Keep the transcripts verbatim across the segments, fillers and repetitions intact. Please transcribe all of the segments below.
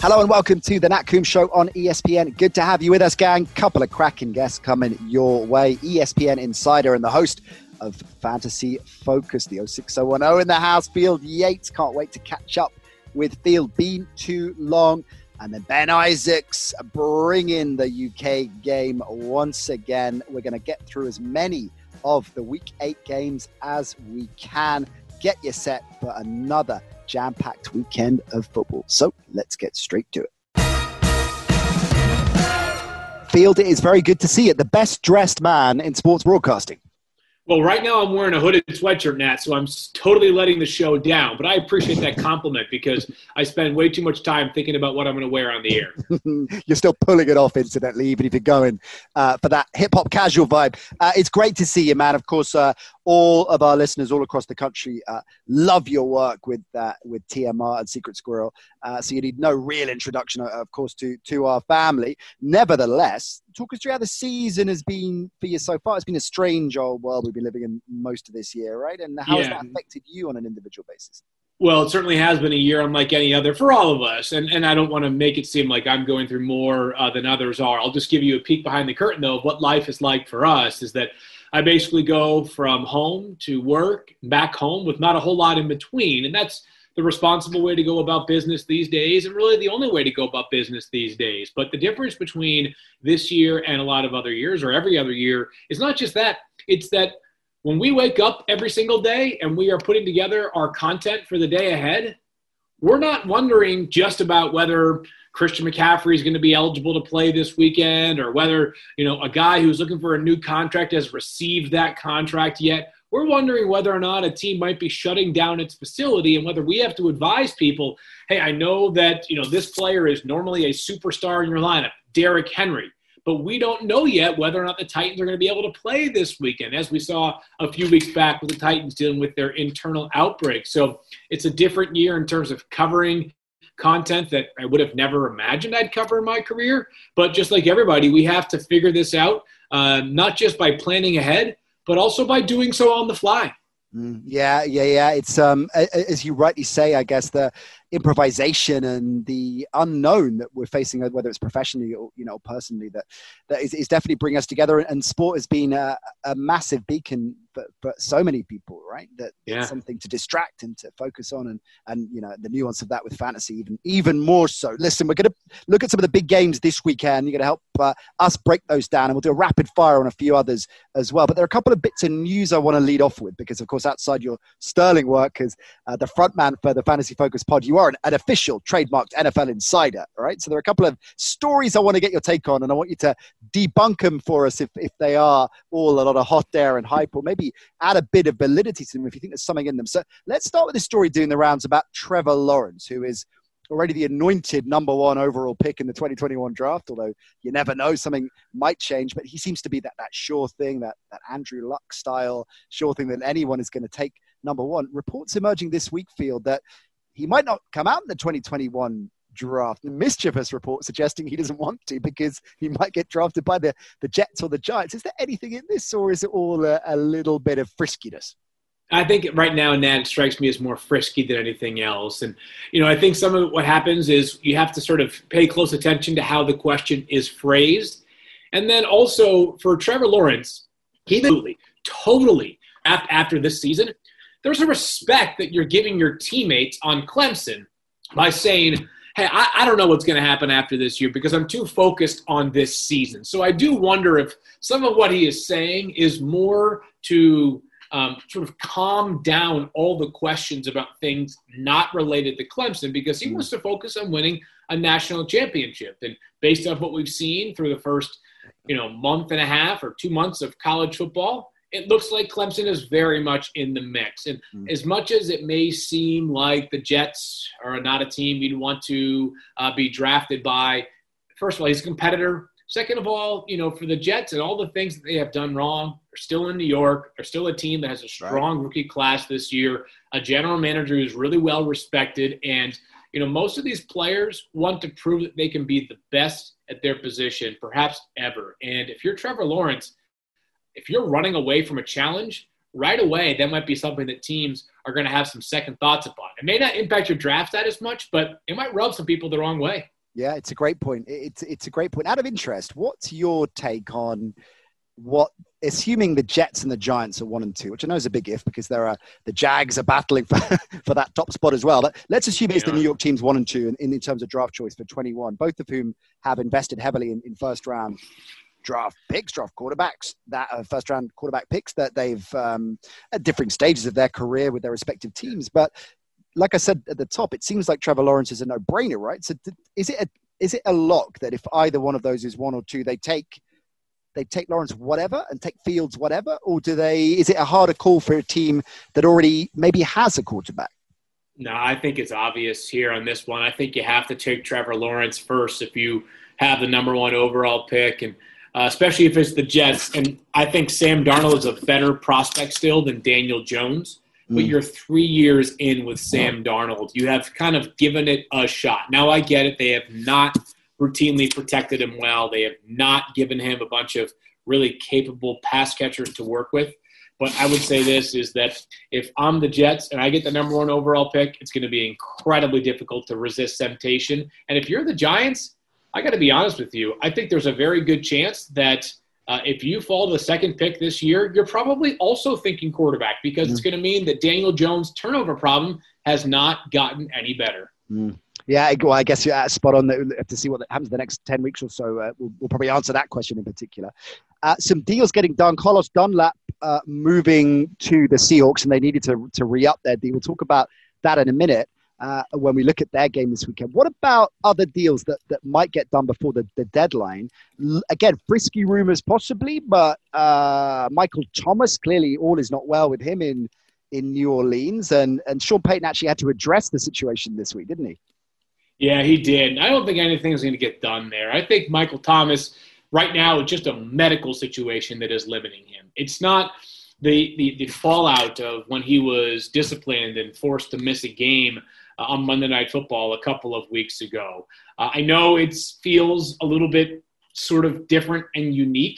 Hello and welcome to the Nat Coombs Show on E S P N. Good to have you with us, gang. Couple of cracking guests coming your way. E S P N insider and the host of Fantasy Focus, the oh six oh one oh in the house, Field Yates. Can't wait to catch up with Field. Been too long. And then Ben Isaacs bringing the U K game once again. We're going to get through as many of the week eight games as we can. Get you set for another jam-packed weekend of football. So let's get straight to it. Field, it is very good to see it. The best dressed man in sports broadcasting. Well, right now I'm wearing a hooded sweatshirt, Nat, so I'm totally letting the show down. But I appreciate that compliment because I spend way too much time thinking about what I'm going to wear on the air. You're still pulling it off, incidentally, even if you're going uh, for that hip-hop casual vibe. Uh, it's great to see you, man. Of course, uh, all of our listeners all across the country uh, love your work with uh, with T M R and Secret Squirrel. Uh, so you need no real introduction, of course, to, to our family. Nevertheless, talk us through how the season has been for you so far. It's been a strange old world we've been living in most of this year, right? And how yeah. has that affected you on an individual basis? Well, it certainly has been a year unlike any other for all of us. And and I don't want to make it seem like I'm going through more uh, than others are. I'll just give you a peek behind the curtain, though, of what life is like for us is that I basically go from home to work, back home with not a whole lot in between. And that's the responsible way to go about business these days, and really the only way to go about business these days. But the difference between this year and a lot of other years or every other year is not just that. It's that when we wake up every single day and we are putting together our content for the day ahead, we're not wondering just about whether Christian McCaffrey is going to be eligible to play this weekend or whether, you know, a guy who's looking for a new contract has received that contract yet. We're wondering whether or not a team might be shutting down its facility and whether we have to advise people, hey, I know that, you know, this player is normally a superstar in your lineup, Derrick Henry, but we don't know yet whether or not the Titans are going to be able to play this weekend, as we saw a few weeks back with the Titans dealing with their internal outbreak. So it's a different year in terms of covering content that I would have never imagined I'd cover in my career. But just like everybody, we have to figure this out, uh, not just by planning ahead, but also by doing so on the fly. Mm, yeah, yeah, yeah. It's um, as you rightly say, I guess the improvisation and the unknown that we're facing, whether it's professionally or, you know, personally, that that is, is definitely bringing us together. And sport has been a, a massive beacon for, for so many people, right? That yeah. it's something to distract and to focus on, and and you know the nuance of that with fantasy even even more so. Listen, we're going to look at some of the big games this weekend. You're going to help uh, us break those down, and we'll do a rapid fire on a few others as well. But there are a couple of bits of news I want to lead off with because, of course, outside your sterling work as uh, the front man for the Fantasy Focus pod, you are an, an official trademarked N F L insider, right? So there are a couple of stories I want to get your take on, and I want you to debunk them for us if, if they are all a lot of hot air and hype, or maybe add a bit of validity to them if you think there's something in them. So let's start with this story doing the rounds about Trevor Lawrence, who is already the anointed number one overall pick in the twenty twenty-one draft, although you never know, something might change. But he seems to be that, that sure thing, that, that Andrew Luck style sure thing that anyone is going to take number one. Reports emerging this week, Field, that he might not come out in the twenty twenty-one draft. A mischievous report suggesting he doesn't want to because he might get drafted by the, the Jets or the Giants. Is there anything in this, or is it all a, a little bit of friskiness? I think right now, Nat, it strikes me as more frisky than anything else. And, you know, I think some of what happens is you have to sort of pay close attention to how the question is phrased. And then also for Trevor Lawrence, he totally, totally, after this season, there's a respect that you're giving your teammates on Clemson by saying, hey, I, I don't know what's going to happen after this year because I'm too focused on this season. So I do wonder if some of what he is saying is more to um, sort of calm down all the questions about things not related to Clemson because he wants to focus on winning a national championship. And based on what we've seen through the first, you know, month and a half or two months of college football, it looks like Clemson is very much in the mix. And mm. as much as it may seem like the Jets are not a team you'd want to uh, be drafted by, first of all, he's a competitor. Second of all, you know, for the Jets and all the things that they have done wrong, they're still in New York. They're still a team that has a strong right. rookie class this year, a general manager who's really well respected. And, you know, most of these players want to prove that they can be the best at their position, perhaps ever. And if you're Trevor Lawrence, if you're running away from a challenge, right away, that might be something that teams are going to have some second thoughts upon. It may not impact your draft status much, but it might rub some people the wrong way. Yeah, it's a great point. It's it's a great point. Out of interest, what's your take on what, assuming the Jets and the Giants are one and two, which I know is a big if because there are the Jags are battling for, for that top spot as well. But let's assume it's yeah. the New York teams one and two in, in terms of draft choice for twenty-one, both of whom have invested heavily in, in first round draft picks, draft quarterbacks, that uh, first round quarterback picks that they've um, at different stages of their career with their respective teams. But like I said at the top, it seems like Trevor Lawrence is a no-brainer, right? So is it a, is it a lock that if either one of those is one or two, they take they take Lawrence whatever and take Fields whatever, or do they? Is it a harder call for a team that already maybe has a quarterback? No, I think it's obvious here on this one. I think you have to take Trevor Lawrence first if you have the number one overall pick, and uh, especially if it's the Jets. And I think Sam Darnold is a better prospect still than Daniel Jones. But you're three years in with Sam Darnold. You have kind of given it a shot. Now, I get it. They have not routinely protected him well. They have not given him a bunch of really capable pass catchers to work with. But I would say this is that if I'm the Jets and I get the number one overall pick, it's going to be incredibly difficult to resist temptation. And if you're the Giants, I got to be honest with you. I think there's a very good chance that Uh, if you fall to the second pick this year, you're probably also thinking quarterback because mm. it's going to mean that Daniel Jones' turnover problem has not gotten any better. Mm. Yeah, well, I guess you're spot on. To see what happens the next ten weeks or so, uh, we'll, we'll probably answer that question in particular. Uh, some deals getting done. Carlos Dunlap uh, moving to the Seahawks, and they needed to, to re-up their deal. We'll talk about that in a minute. Uh, when we look at their game this weekend. What about other deals that, that might get done before the, the deadline? L- again, frisky rumors possibly, but uh, Michael Thomas, clearly all is not well with him in, in New Orleans. And, and Sean Payton actually had to address the situation this week, didn't he? Yeah, he did. I don't think anything is going to get done there. I think Michael Thomas right now is just a medical situation that is limiting him. It's not the, the, the fallout of when he was disciplined and forced to miss a game on Monday Night Football a couple of weeks ago. Uh, I know it feels a little bit sort of different and unique,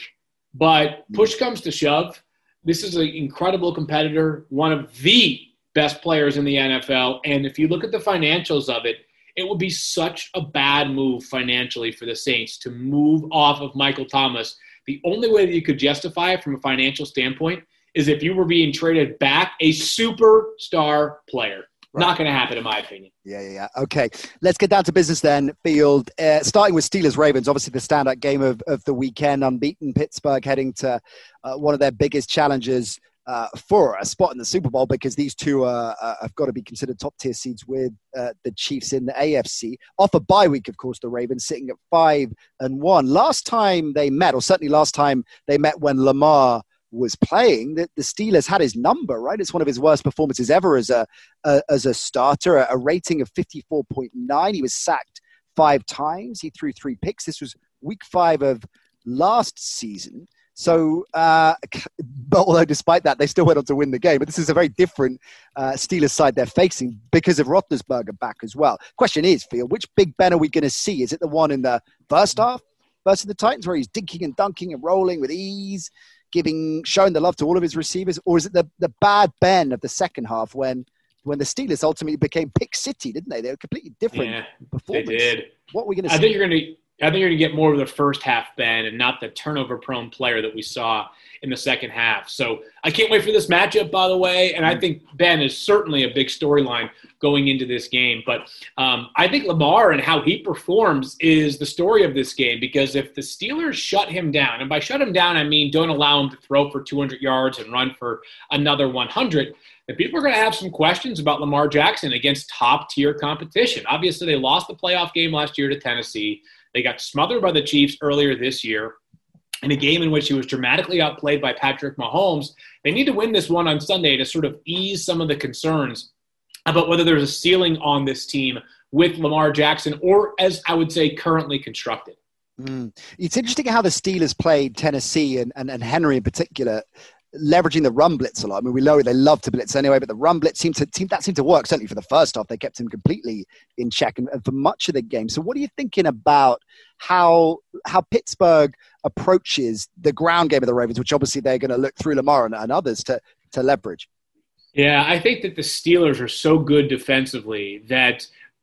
but push comes to shove. This is an incredible competitor, one of the best players in the N F L. And if you look at the financials of it, it would be such a bad move financially for the Saints to move off of Michael Thomas. The only way that you could justify it from a financial standpoint is if you were being traded back a superstar player. Right. Not going to happen, in my opinion. Yeah, yeah, yeah. Okay, let's get down to business then, Field. Uh, starting with Steelers-Ravens, obviously the standout game of, of the weekend. Unbeaten Pittsburgh heading to uh, one of their biggest challenges uh, for a spot in the Super Bowl because these two uh, uh, have got to be considered top-tier seeds with uh, the Chiefs in the A F C. Off a bye week, of course, the Ravens sitting at five and one. Last time they met, or certainly last time they met when Lamar was playing, that the Steelers had his number, right? It's one of his worst performances ever as a, a as a starter, a, a rating of fifty-four point nine. He was sacked five times. He threw three picks. This was week five of last season. So, uh, but although despite that, they still went on to win the game. But this is a very different uh, Steelers side they're facing because of Roethlisberger back as well. Question is, Phil, which Big Ben are we going to see? Is it the one in the first half versus the Titans where he's dinking and dunking and rolling with ease, giving, showing the love to all of his receivers? Or is it the, the bad Ben of the second half when when the Steelers ultimately became Pick City, didn't they? They were completely different yeah, performance. They did. What are we going to see? I think you're going to I think you're going to get more of the first half Ben and not the turnover-prone player that we saw in the second half. So I can't wait for this matchup, by the way, and I think Ben is certainly a big storyline going into this game. But um, I think Lamar and how he performs is the story of this game, because if the Steelers shut him down, and by shut him down I mean don't allow him to throw for two hundred yards and run for another one hundred, then people are going to have some questions about Lamar Jackson against top-tier competition. Obviously, they lost the playoff game last year to Tennessee. They got smothered by the Chiefs earlier this year in a game in which he was dramatically outplayed by Patrick Mahomes. They need to win this one on Sunday to sort of ease some of the concerns about whether there's a ceiling on this team with Lamar Jackson, or as I would say, currently constructed. Mm. It's interesting how the Steelers played Tennessee and, and, and Henry in particular, leveraging the run blitz a lot. I mean, we know they love to blitz anyway, but the run blitz seemed to seemed, that seemed to work. Certainly for the first half, they kept him completely in check, and, and for much of the game. So, what are you thinking about how how Pittsburgh approaches the ground game of the Ravens, which obviously they're going to look through Lamar and, and others to to leverage? Yeah, I think that the Steelers are so good defensively that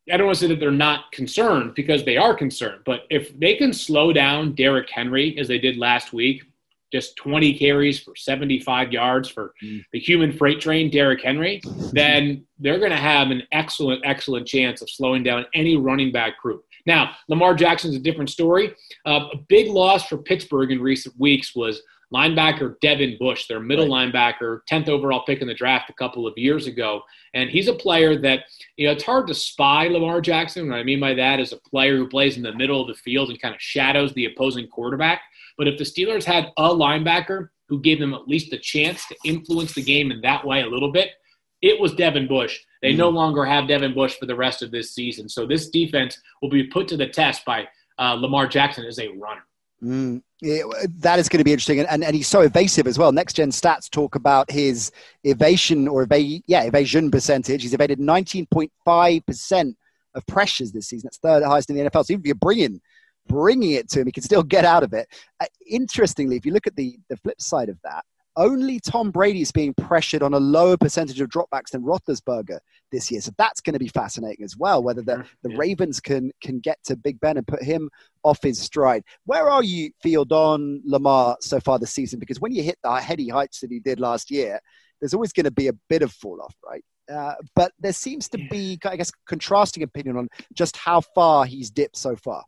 I don't want to say that they're not concerned, because they are concerned. But if they can slow down Derrick Henry as they did last week, just twenty carries for seventy-five yards for mm. the human freight train, Derrick Henry, then they're going to have an excellent, excellent chance of slowing down any running back group. Now, Lamar Jackson's a different story. Uh, a big loss for Pittsburgh in recent weeks was linebacker Devin Bush, their middle right. linebacker, tenth overall pick in the draft a couple of years ago. And he's a player that, you know, it's hard to spy Lamar Jackson. What I mean by that is a player who plays in the middle of the field and kind of shadows the opposing quarterback. But if the Steelers had a linebacker who gave them at least a chance to influence the game in that way a little bit, it was Devin Bush. They mm. no longer have Devin Bush for the rest of this season. So this defense will be put to the test by uh, Lamar Jackson as a runner. Mm, yeah, that is going to be interesting. And, and, and he's so evasive as well. Next Gen Stats talk about his evasion or eva- yeah, evasion percentage. He's evaded nineteen point five percent of pressures this season. That's third highest in the N F L. So even if you're bringing, bringing it to him, he can still get out of it. Uh, interestingly, if you look at the, the flip side of that, only Tom Brady is being pressured on a lower percentage of dropbacks than Roethlisberger this year. So that's going to be fascinating as well, whether the, the yeah. Ravens can can get to Big Ben and put him off his stride. Where are you, Field, on Lamar so far this season? Because when you hit the heady heights that he did last year, there's always going to be a bit of fall off, right? Uh, but there seems to be, I guess, contrasting opinion on just how far he's dipped so far.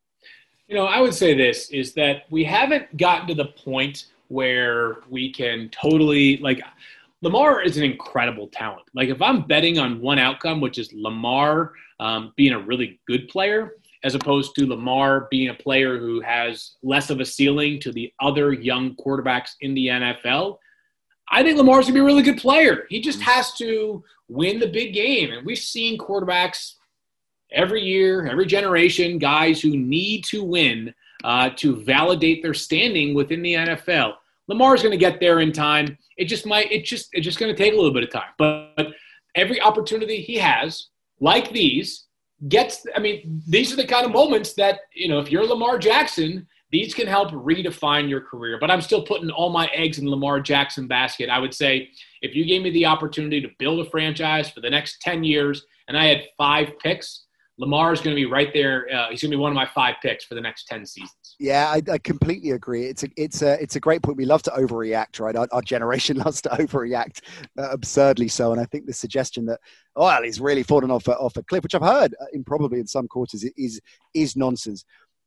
You know, I would say this, is that we haven't gotten to the point where we can totally, like, Lamar is an incredible talent. Like, if I'm betting on one outcome, which is Lamar um, being a really good player, as opposed to Lamar being a player who has less of a ceiling to the other young quarterbacks in the N F L, I think Lamar's going to be a really good player. He just has to win the big game. And we've seen quarterbacks every year, every generation, guys who need to win Uh, to validate their standing within the N F L. Lamar's going to get there in time. It just might, it just, it's just going to take a little bit of time. But, but every opportunity he has, like these, gets, I mean, these are the kind of moments that, you know, if you're Lamar Jackson, these can help redefine your career. But I'm still putting all my eggs in Lamar Jackson basket. I would say if you gave me the opportunity to build a franchise for the next ten years and I had five picks, Lamar is going to be right there. Uh, he's going to be one of my five picks for the next ten seasons. Yeah, I, I completely agree. It's a, it's a, it's a great point. We love to overreact, right? Our, our generation loves to overreact, uh, absurdly so. And I think the suggestion that, oh, well, he's really fallen off a, off a cliff, which I've heard uh, in probably in some quarters, is is nonsense.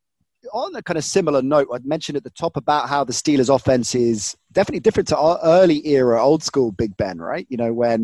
On a kind of similar note, I'd mentioned at the top about how the Steelers' offense is definitely different to our early era, old school Big Ben, right? You know, when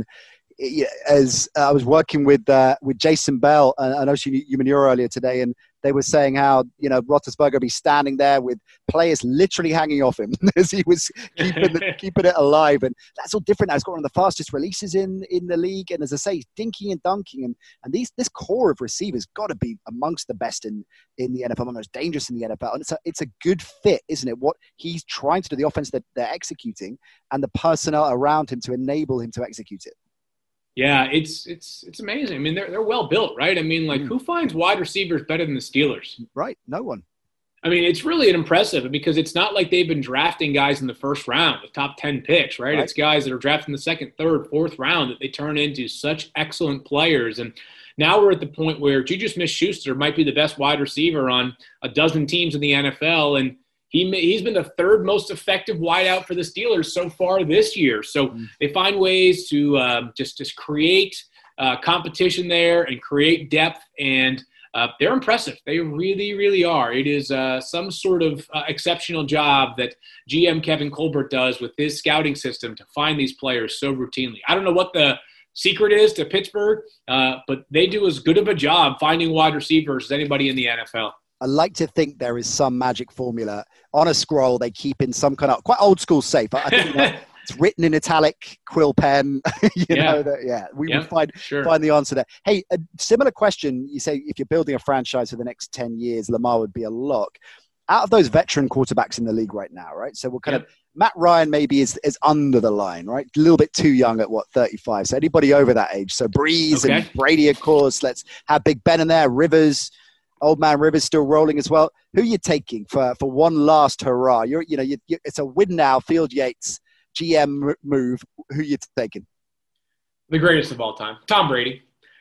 as uh, I was working with uh, with Jason Bell, and I know you, you and you earlier today, and they were saying how, you know, Roethlisberger would be standing there with players literally hanging off him as he was keeping the, keeping it alive, and that's all different now. He's got one of the fastest releases in, in the league, and as I say, he's dinking and dunking, and and these this core of receivers got to be amongst the best in, in the N F L, among the most dangerous in the N F L, and it's a it's a good fit, isn't it? What he's trying to do, the offense that they're executing, and the personnel around him to enable him to execute it. Yeah, it's it's it's amazing. I mean, they're they're well built, right? I mean, like, mm. who finds wide receivers better than the Steelers? Right, no one. I mean, it's really impressive because it's not like they've been drafting guys in the first round, the top ten picks, right? right? It's guys that are drafted in the second, third, fourth round that they turn into such excellent players. And now we're at the point where Juju Smith-Schuster might be the best wide receiver on a dozen teams in the N F L, and He he's been the third most effective wideout for the Steelers so far this year. So mm. they find ways to uh, just just create uh, competition there and create depth, and uh, they're impressive. They really, really are. It is uh, some sort of uh, exceptional job that G M Kevin Colbert does with his scouting system to find these players so routinely. I don't know what the secret is to Pittsburgh, uh, but they do as good of a job finding wide receivers as anybody in the N F L. I like to think there is some magic formula on a scroll they keep in some kind of quite old school safe. I think that it's written in italic quill pen. you yeah. know that, yeah, we yeah, will find sure. find the answer there. Hey, a similar question. You say if you're building a franchise for the next ten years, Lamar would be a lock. Out of those veteran quarterbacks in the league right now, right? So we're kind yep. of Matt Ryan maybe is is under the line, right? A little bit too young at what thirty-five. So anybody over that age. So Breeze okay. and Brady, of course. Let's have Big Ben in there. Rivers. Old man Rivers still rolling as well. Who are you taking for, for one last hurrah? You're, you know, you, you, it's a win now. Field Yates G M move. Who are you taking? The greatest of all time, Tom Brady.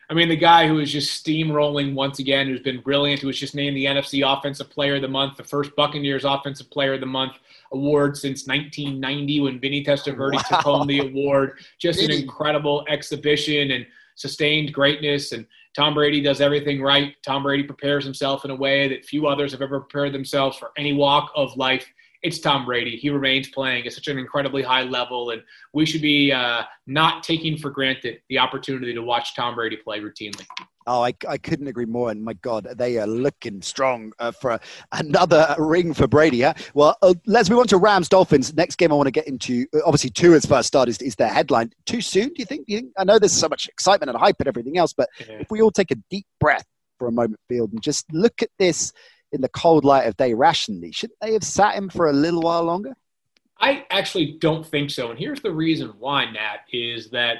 I mean, the guy who is just steamrolling once again, who's been brilliant, who was just named the N F C Offensive Player of the Month, the first Buccaneers Offensive Player of the Month award since nineteen ninety when Vinny Testaverde wow. took home the award. Just Vinny. An incredible exhibition and sustained greatness. And Tom Brady does everything right. Tom Brady prepares himself in a way that few others have ever prepared themselves for any walk of life. It's Tom Brady. He remains playing at such an incredibly high level, and we should be uh, not taking for granted the opportunity to watch Tom Brady play routinely. Oh, I, I couldn't agree more. And my God, they are looking strong uh, for another ring for Brady. Huh? Well, uh, let's move on to Rams Dolphins. Next game I want to get into, obviously, Tua's first start is, is their headline. Too soon, do you think? Do you think? I know there's so much excitement and hype and everything else, but yeah. if we all take a deep breath for a moment, Field, and just look at this in the cold light of day rationally, shouldn't they have sat him for a little while longer? I actually don't think so. And here's the reason why, Nat, is that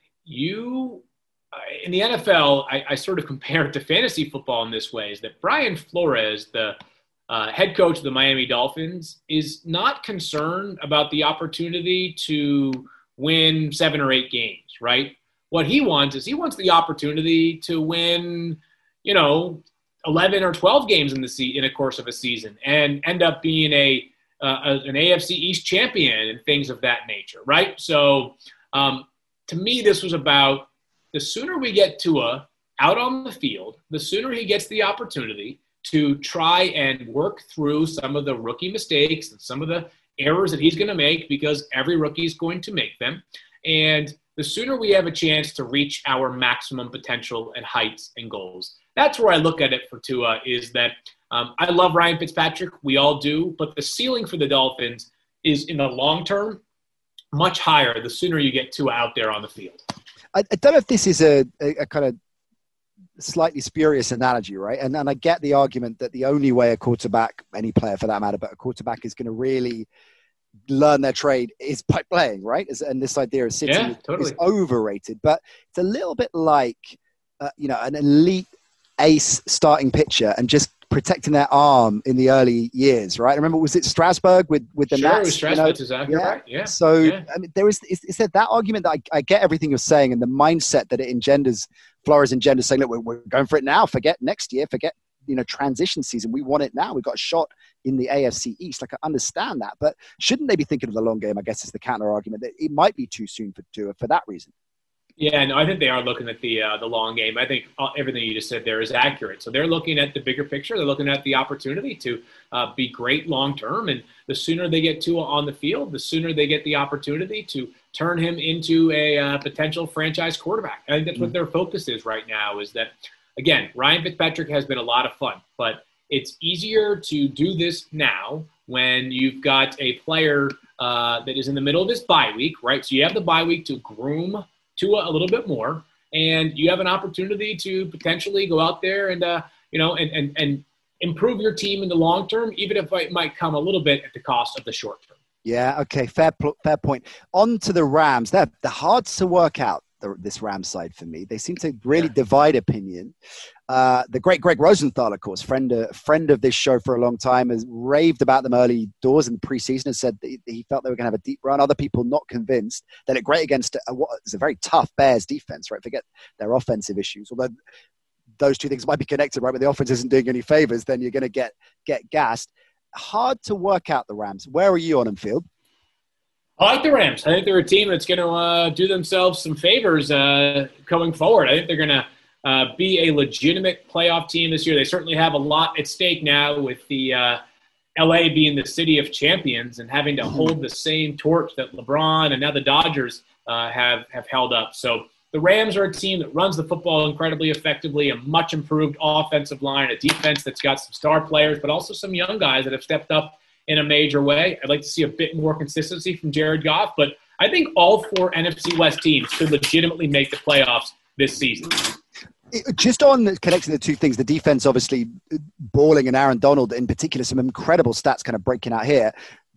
you – in the N F L, I, I sort of compare it to fantasy football in this way, is that Brian Flores, the uh, head coach of the Miami Dolphins, is not concerned about the opportunity to win seven or eight games, right? What he wants is he wants the opportunity to win, you know, eleven or twelve games in the se- in a course of a season and end up being a, uh, a an A F C East champion and things of that nature, right? So um, to me, this was about the sooner we get Tua out on the field, the sooner he gets the opportunity to try and work through some of the rookie mistakes and some of the errors that he's going to make, because every rookie is going to make them. And the sooner we have a chance to reach our maximum potential and heights and goals. That's where I look at it for Tua, is that um, I love Ryan Fitzpatrick. We all do. But the ceiling for the Dolphins is, in the long term, much higher the sooner you get Tua out there on the field. I, I don't know if this is a, a, a kind of slightly spurious analogy, right? And, and I get the argument that the only way a quarterback, any player for that matter, but a quarterback is going to really learn their trade is by playing, right? And this idea of sitting yeah, is, totally. is overrated. But it's a little bit like, uh, you know, an elite ace starting pitcher and just protecting their arm in the early years, right? I remember, was it Strasburg with, with the sure, Nats? Sure, it was Strasburg, you know? Exactly yeah. right, yeah. So, yeah. I mean, there is, is, is there that argument that I, I get everything you're saying and the mindset that it engenders, Flores engenders saying, look, we're, we're going for it now, forget next year, forget, you know, transition season. We want it now. We've got a shot in the A F C East. Like, I understand that, but shouldn't they be thinking of the long game, I guess, is the counter argument that it might be too soon for Tua for that reason. Yeah, no, I think they are looking at the uh, the long game. I think everything you just said there is accurate. So they're looking at the bigger picture. They're looking at the opportunity to uh, be great long term. And the sooner they get Tua on the field, the sooner they get the opportunity to turn him into a uh, potential franchise quarterback. I think that's mm-hmm. what their focus is right now, is that, again, Ryan Fitzpatrick has been a lot of fun, but it's easier to do this now when you've got a player uh, that is in the middle of his bye week, right? So you have the bye week to groom Tua a little bit more, and you have an opportunity to potentially go out there and, uh, you know, and, and, and improve your team in the long term, even if it might come a little bit at the cost of the short term. Yeah. Okay. Fair, fair point. On to the Rams. They're, they're hard to work out, the, this Rams side for me. They seem to really yeah. divide opinion. Uh, the great Greg Rosenthal, of course, friend, uh, friend of this show for a long time, has raved about them early doors in the preseason and said that he felt they were going to have a deep run. Other people not convinced. They look great against a, what is a very tough Bears defense, right? Forget their offensive issues. Although those two things might be connected, right? But the offense isn't doing any favors, then you're going to get get gassed. Hard to work out the Rams. Where are you on them, Field? I like the Rams. I think they're a team that's going to uh, do themselves some favors uh, going forward. I think they're going to uh, be a legitimate playoff team this year. They certainly have a lot at stake now with the uh, L A being the city of champions and having to hold the same torch that LeBron and now the Dodgers uh, have, have held up. So the Rams are a team that runs the football incredibly effectively, a much improved offensive line, a defense that's got some star players, but also some young guys that have stepped up in a major way. I'd like to see a bit more consistency from Jared Goff, but I think all four N F C West teams could legitimately make the playoffs this season. Just on the, connecting the two things, the defense obviously balling, and Aaron Donald in particular, some incredible stats kind of breaking out here.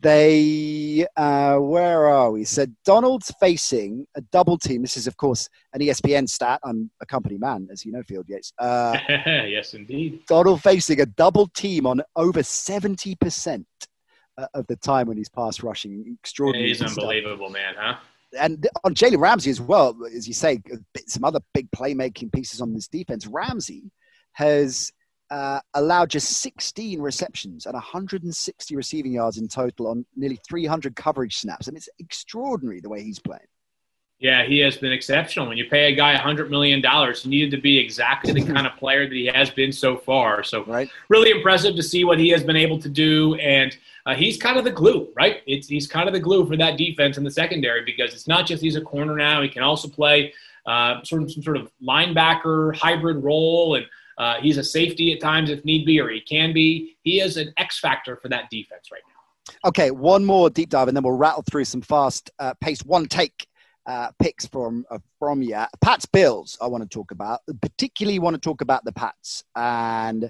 They, uh, where are we? So Donald's facing a double team. This is, of course, an E S P N stat. I'm a company man, as you know, Field Yates. Uh, yes, indeed. Donald facing a double team on over seventy percent of the time when he's pass rushing. Extraordinary. He's unbelievable, man, huh? and on Jalen Ramsey as well, as you say, some other big playmaking pieces on this defense. Ramsey has uh, allowed just sixteen receptions and one hundred sixty receiving yards in total on nearly three hundred coverage snaps. I mean, it's extraordinary the way he's playing. Yeah, he has been exceptional. When you pay a guy one hundred million dollars, he needed to be exactly the kind of player that he has been so far. So right. Really impressive to see what he has been able to do. And uh, he's kind of the glue, right? It's, he's kind of the glue for that defense in the secondary, because it's not just he's a corner now. He can also play uh, sort of some sort of linebacker hybrid role, and uh, he's a safety at times if need be, or he can be. He is an X factor for that defense right now. Okay, one more deep dive, and then we'll rattle through some fast uh, paced one take Uh, picks from uh, from you. Pats Bills I want to talk about. Particularly want to talk about the Pats. And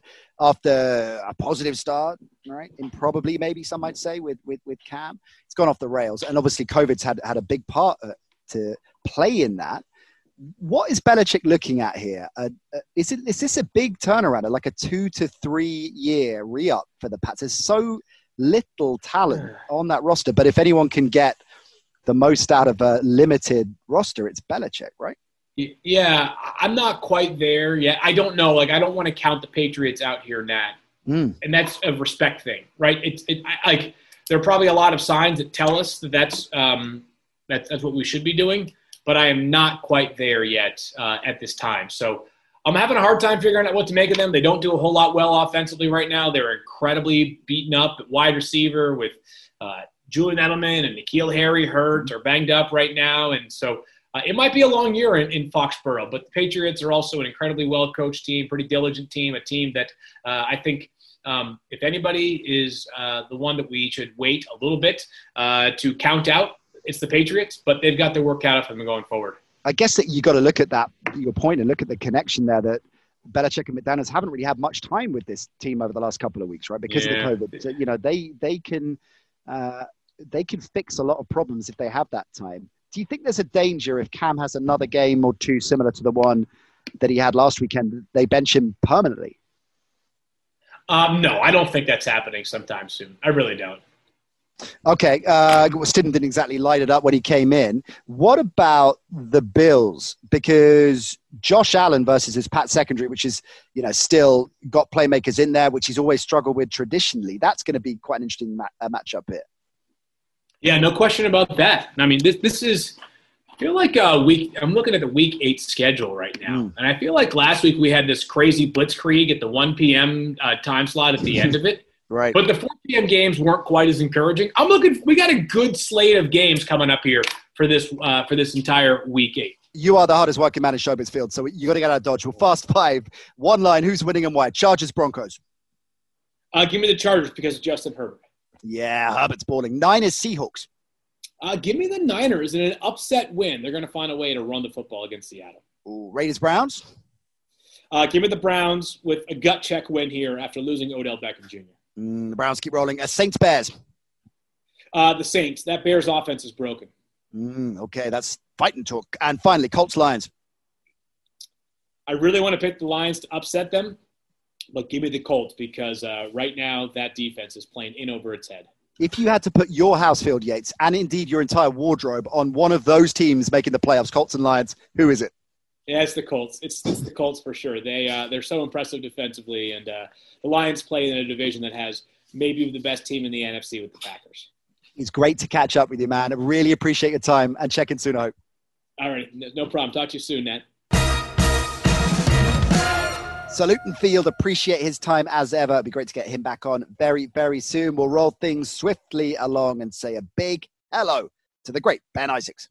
after a positive start, right, and probably maybe some might say with, with, with Cam, it's gone off the rails. And obviously COVID's had, had a big part uh, to play in that. What is Belichick looking at here? Uh, uh, is it is this a big turnaround, like a two to three year re-up for the Pats? There's so little talent on that roster, but if anyone can get the most out of a limited roster, it's Belichick, right? Yeah, I'm not quite there yet. I don't know. Like, I don't want to count the Patriots out here, Nat. Mm. And that's a respect thing, right? It's it, I, like there are probably a lot of signs that tell us that that's um, that, that's what we should be doing, but I am not quite there yet uh, at this time. So I'm having a hard time figuring out what to make of them. They don't do a whole lot well offensively right now. They're incredibly beaten up at wide receiver with uh, Julian Edelman and N'Keal Harry hurt or banged up right now. And so uh, it might be a long year in, in Foxborough, but the Patriots are also an incredibly well-coached team, pretty diligent team, a team that uh, I think um, if anybody is uh, the one that we should wait a little bit uh, to count out, it's the Patriots, but they've got their work cut out for them going forward. I guess that you got to look at that, your point, and look at the connection there that Belichick and McDaniels haven't really had much time with this team over the last couple of weeks, right? Because yeah. of the COVID. So, you know, they, they can uh, – they can fix a lot of problems if they have that time. Do you think there's a danger if Cam has another game or two similar to the one that he had last weekend, they bench him permanently? Um, no, I don't think that's happening sometime soon. I really don't. Okay. Uh, Stidham didn't exactly light it up when he came in. What about the Bills? Because Josh Allen versus his Pat secondary, which is, you know, still got playmakers in there, which he's always struggled with traditionally. That's going to be quite an interesting ma- uh, matchup here. Yeah, no question about that. I mean, this this is – I feel like uh, week – I'm looking at the week eight schedule right now. Mm. And I feel like last week we had this crazy blitzkrieg at the one p.m. Uh, time slot at the end of it. Right. But the four p.m. games weren't quite as encouraging. I'm looking – we got a good slate of games coming up here for this uh, for this entire week eight. You are the hardest working man in showbiz field, so you got to get out of dodge. Well, fast five. One line, who's winning and why? Chargers, Broncos. Uh, give me the Chargers because of Justin Herbert. Yeah, Herbert's balling. Niners, Seahawks. Uh, give me the Niners in an upset win. They're going to find a way to run the football against Seattle. Ooh, Raiders, Browns. Uh, give me the Browns with a gut check win here after losing Odell Beckham Junior Mm, the Browns keep rolling. Uh, Saints, Bears. Uh, the Saints. That Bears offense is broken. Mm, okay, that's fighting talk. And finally, Colts, Lions. I really want to pick the Lions to upset them, but give me the Colts because uh, right now that defense is playing in over its head. If you had to put your house, Field Yates, and indeed your entire wardrobe on one of those teams making the playoffs, Colts and Lions, who is it? Yeah, it's the Colts. It's, it's the Colts for sure. They, uh, they're so impressive defensively, and uh, the Lions play in a division that has maybe the best team in the N F C with the Packers. It's great to catch up with you, man. I really appreciate your time, and check in soon, I hope. All right, no problem. Talk to you soon, Nat. So Luton Field, appreciate his time as ever. It'd be great to get him back on very, very soon. We'll roll things swiftly along and say a big hello to the great Ben Isaacs.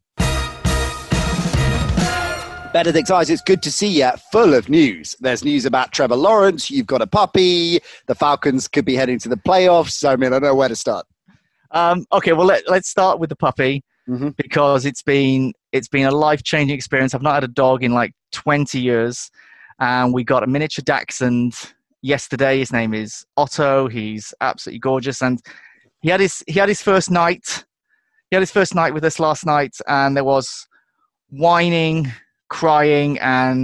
Benedict Isaacs, good to see you. Full of news. There's news about Trevor Lawrence. You've got a puppy. The Falcons could be heading to the playoffs. I mean, I don't know where to start. Um, okay, well, let, let's start with the puppy mm-hmm. because it's been it's been a life-changing experience. I've not had a dog in like twenty years. And we got a miniature dachshund yesterday. His name is Otto. He's absolutely gorgeous. And he had his he had his first night. He had his first night with us last night, and there was whining, crying, and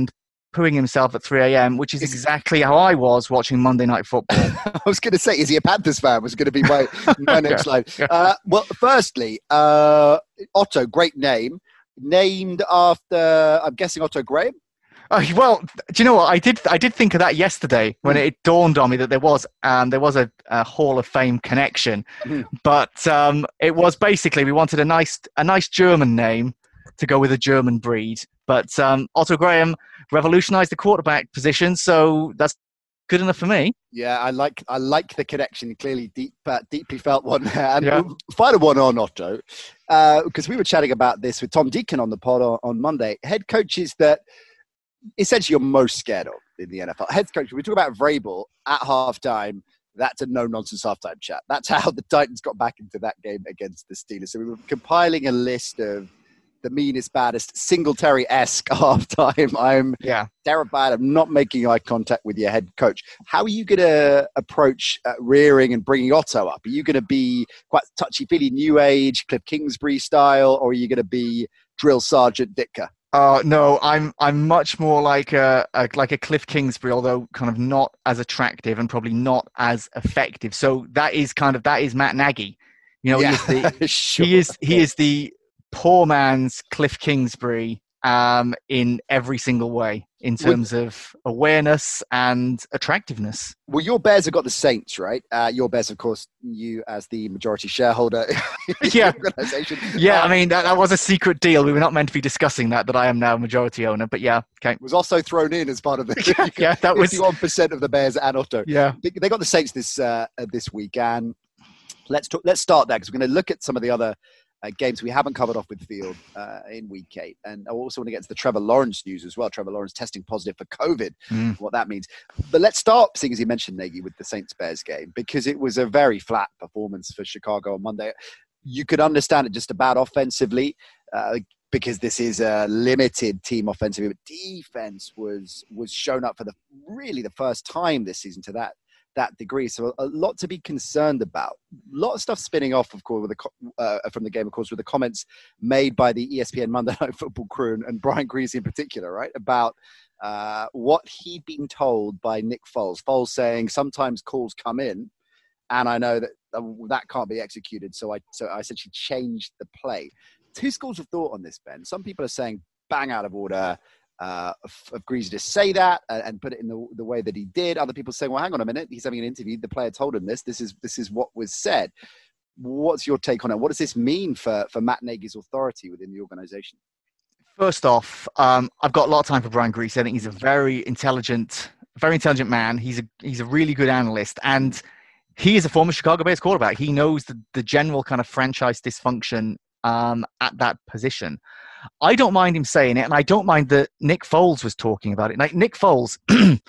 pooing himself at three a.m., which is exactly how I was watching Monday Night Football. I was going to say, is he a Panthers fan? Was going to be my, my next yeah, line. yeah. Uh, well, firstly, uh, Otto, great name. Named after, I'm guessing, Otto Graham? Uh, well, do you know what? I did I did think of that yesterday when mm. it dawned on me that there was um, there was a, a Hall of Fame connection. Mm. But um, it was basically, we wanted a nice a nice German name to go with a German breed. But um, Otto Graham revolutionized the quarterback position, so that's good enough for me. Yeah, I like I like the connection. Clearly, deep, uh, deeply felt one there. And yeah. final one on Otto, because uh, we were chatting about this with Tom Deacon on the pod on, on Monday. Head coaches that essentially you're most scared of in the N F L. Head coach, we talk about Vrabel at halftime. That's a no-nonsense halftime chat. That's how the Titans got back into that game against the Steelers. So we were compiling a list of the meanest, baddest, Singletary-esque halftime. I'm yeah. terrified of not making eye contact with your head coach. How are you going to approach uh, rearing and bringing Otto up? Are you going to be quite touchy-feely, new age, Cliff Kingsbury style, or are you going to be drill sergeant Ditka? Uh, no, I'm I'm much more like a, a like a Cliff Kingsbury, although kind of not as attractive and probably not as effective. So that is kind of that is Matt Nagy. You know, yeah, he is the sure. he is he is the poor man's Cliff Kingsbury um, in every single way, in terms well, of awareness and attractiveness. Well, your Bears have got the Saints, right? Uh, your Bears, of course, you as the majority shareholder in yeah. the organization. Yeah, um, I mean, that, that was a secret deal. We were not meant to be discussing that, that I am now a majority owner, but yeah, okay. Was also thrown in as part of the yeah, yeah, that was fifty-one percent of the Bears and Otto. Yeah. They, they got the Saints this uh, this week, and let's talk, let's start there because we're going to look at some of the other Uh, games we haven't covered off with Field uh, in week eight. And I also want to get to the Trevor Lawrence news as well. Trevor Lawrence testing positive for COVID, mm. what that means. But let's start, seeing as you mentioned, Nagy, with the Saints-Bears game, because it was a very flat performance for Chicago on Monday. You could understand it just about offensively, uh, because this is a limited team offensively, but defense was was shown up for the really the first time this season to that that degree. So a lot to be concerned about. A lot of stuff spinning off, of course, with the, uh, from the game, of course, with the comments made by the E S P N Monday Night Football crew and, and Brian Greasy in particular, right, about uh, what he'd been told by Nick Foles. Foles saying sometimes calls come in, and I know that uh, that can't be executed, so I so I essentially changed the play. Two schools of thought on this, Ben. Some people are saying bang out of order. Uh, of, of Greasy to say that and, and put it in the, the way that he did. Other people saying, well, hang on a minute, he's having an interview. The player told him this. This is this is what was said. What's your take on it? What does this mean for, for Matt Nagy's authority within the organization? First off, um, I've got a lot of time for Brian Greasy. I think he's a very intelligent, very intelligent man. He's a he's a really good analyst, and he is a former Chicago Bears quarterback. He knows the, the general kind of franchise dysfunction um, at that position. I don't mind him saying it, and I don't mind that Nick Foles was talking about it. Like Nick Foles,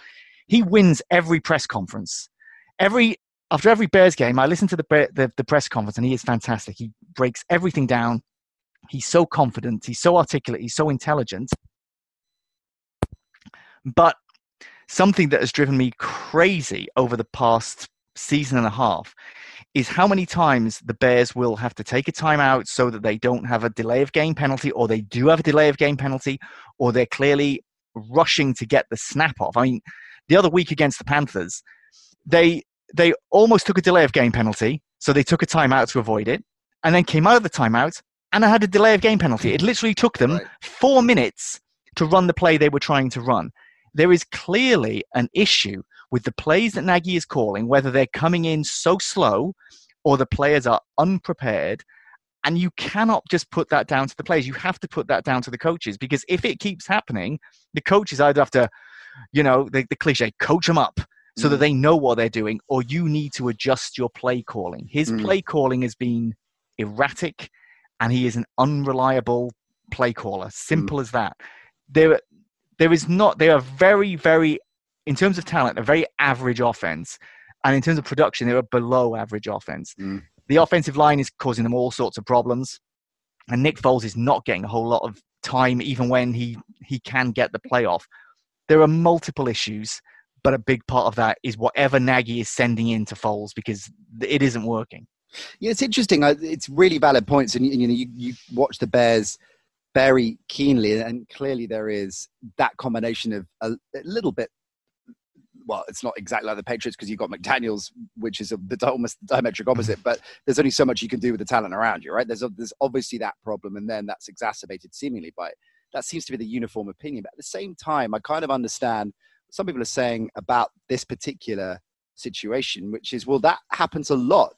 he wins every press conference. Every after every Bears game, I listen to the, the the press conference, and he is fantastic. He breaks everything down. He's so confident. He's so articulate. He's so intelligent. But something that has driven me crazy over the past season and a half is how many times the Bears will have to take a timeout so that they don't have a delay of game penalty, or they do have a delay of game penalty, or they're clearly rushing to get the snap off. I mean, the other week against the Panthers, they they almost took a delay of game penalty, so they took a timeout to avoid it, and then came out of the timeout and had a delay of game penalty. It literally took them right. four minutes to run the play they were trying to run. There is clearly an issue with the plays that Nagy is calling, whether they're coming in so slow or the players are unprepared. And you cannot just put that down to the players. You have to put that down to the coaches, because if it keeps happening, the coaches either have to, you know, the, the cliche, coach them up so mm. that they know what they're doing, or you need to adjust your play calling. His mm. play calling has been erratic, and he is an unreliable play caller. Simple mm. as that. There, there is not, they are very, very, in terms of talent, a very average offense. And in terms of production, they're a below average offense. Mm. The offensive line is causing them all sorts of problems. And Nick Foles is not getting a whole lot of time, even when he, he can get the playoff. There are multiple issues, but a big part of that is whatever Nagy is sending into Foles, because it isn't working. Yeah, it's interesting. It's really valid points. And you know, you, you watch the Bears very keenly, and clearly there is that combination of a, a little bit. Well, it's not exactly like the Patriots because you've got McDaniels, which is a, the almost diametric opposite. But there's only so much you can do with the talent around you, right? There's a, there's obviously that problem, and then that's exacerbated seemingly by that seems to be the uniform opinion. But at the same time, I kind of understand what some people are saying about this particular situation, which is, well, that happens a lot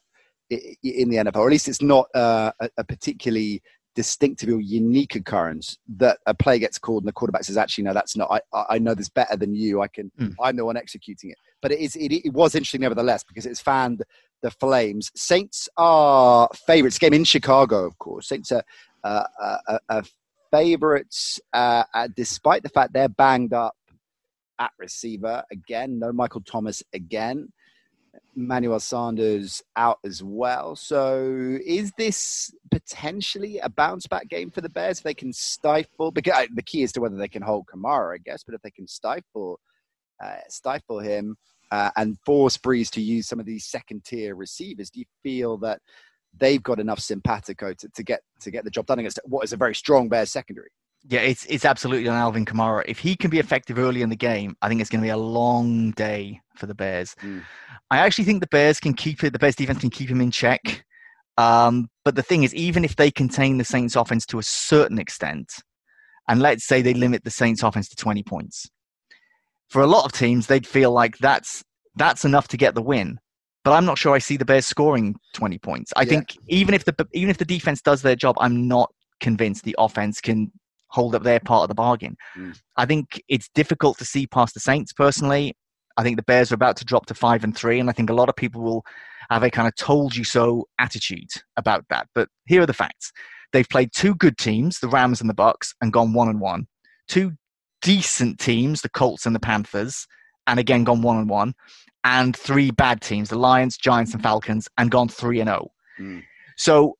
in the N F L, or at least it's not uh, a, a particularly distinctive or unique occurrence that a play gets called and the quarterback says, actually, no, that's not, I, I know this better than you. I can, mm. I'm the one executing it. But it is, it, it was interesting nevertheless, because it's fanned the flames. Saints are favorites. Game in Chicago, of course. Saints are uh, uh, uh, favorites, uh, uh, despite the fact they're banged up at receiver. Again, no Michael Thomas again. Emmanuel Sanders out as well. So is this potentially a bounce back game for the Bears if they can stifle? Because the key is to whether they can hold Kamara, I guess. But if they can stifle, uh, stifle him uh, and force Breeze to use some of these second tier receivers, do you feel that they've got enough simpatico to, to get to get the job done against what is a very strong Bears secondary? Yeah, it's it's absolutely on Alvin Kamara. If he can be effective early in the game, I think it's going to be a long day for the Bears. Mm. I actually think the Bears can keep it. The Bears defense can keep him in check. Um, but the thing is, even if they contain the Saints offense to a certain extent, and let's say they limit the Saints offense to twenty points, for a lot of teams, they'd feel like that's that's enough to get the win. But I'm not sure I see the Bears scoring twenty points. I yeah. think even if the even if the defense does their job, I'm not convinced the offense can hold up their part of the bargain. Mm. I think it's difficult to see past the Saints personally. I think the Bears are about to drop to five and three, and I think a lot of people will have a kind of told you so attitude about that. But here are the facts. They've played two good teams, the Rams and the Bucks, and gone one and one. Two decent teams, the Colts and the Panthers, and again gone one and one. And three bad teams, the Lions, Giants, and Falcons, and gone three and oh. Mm. So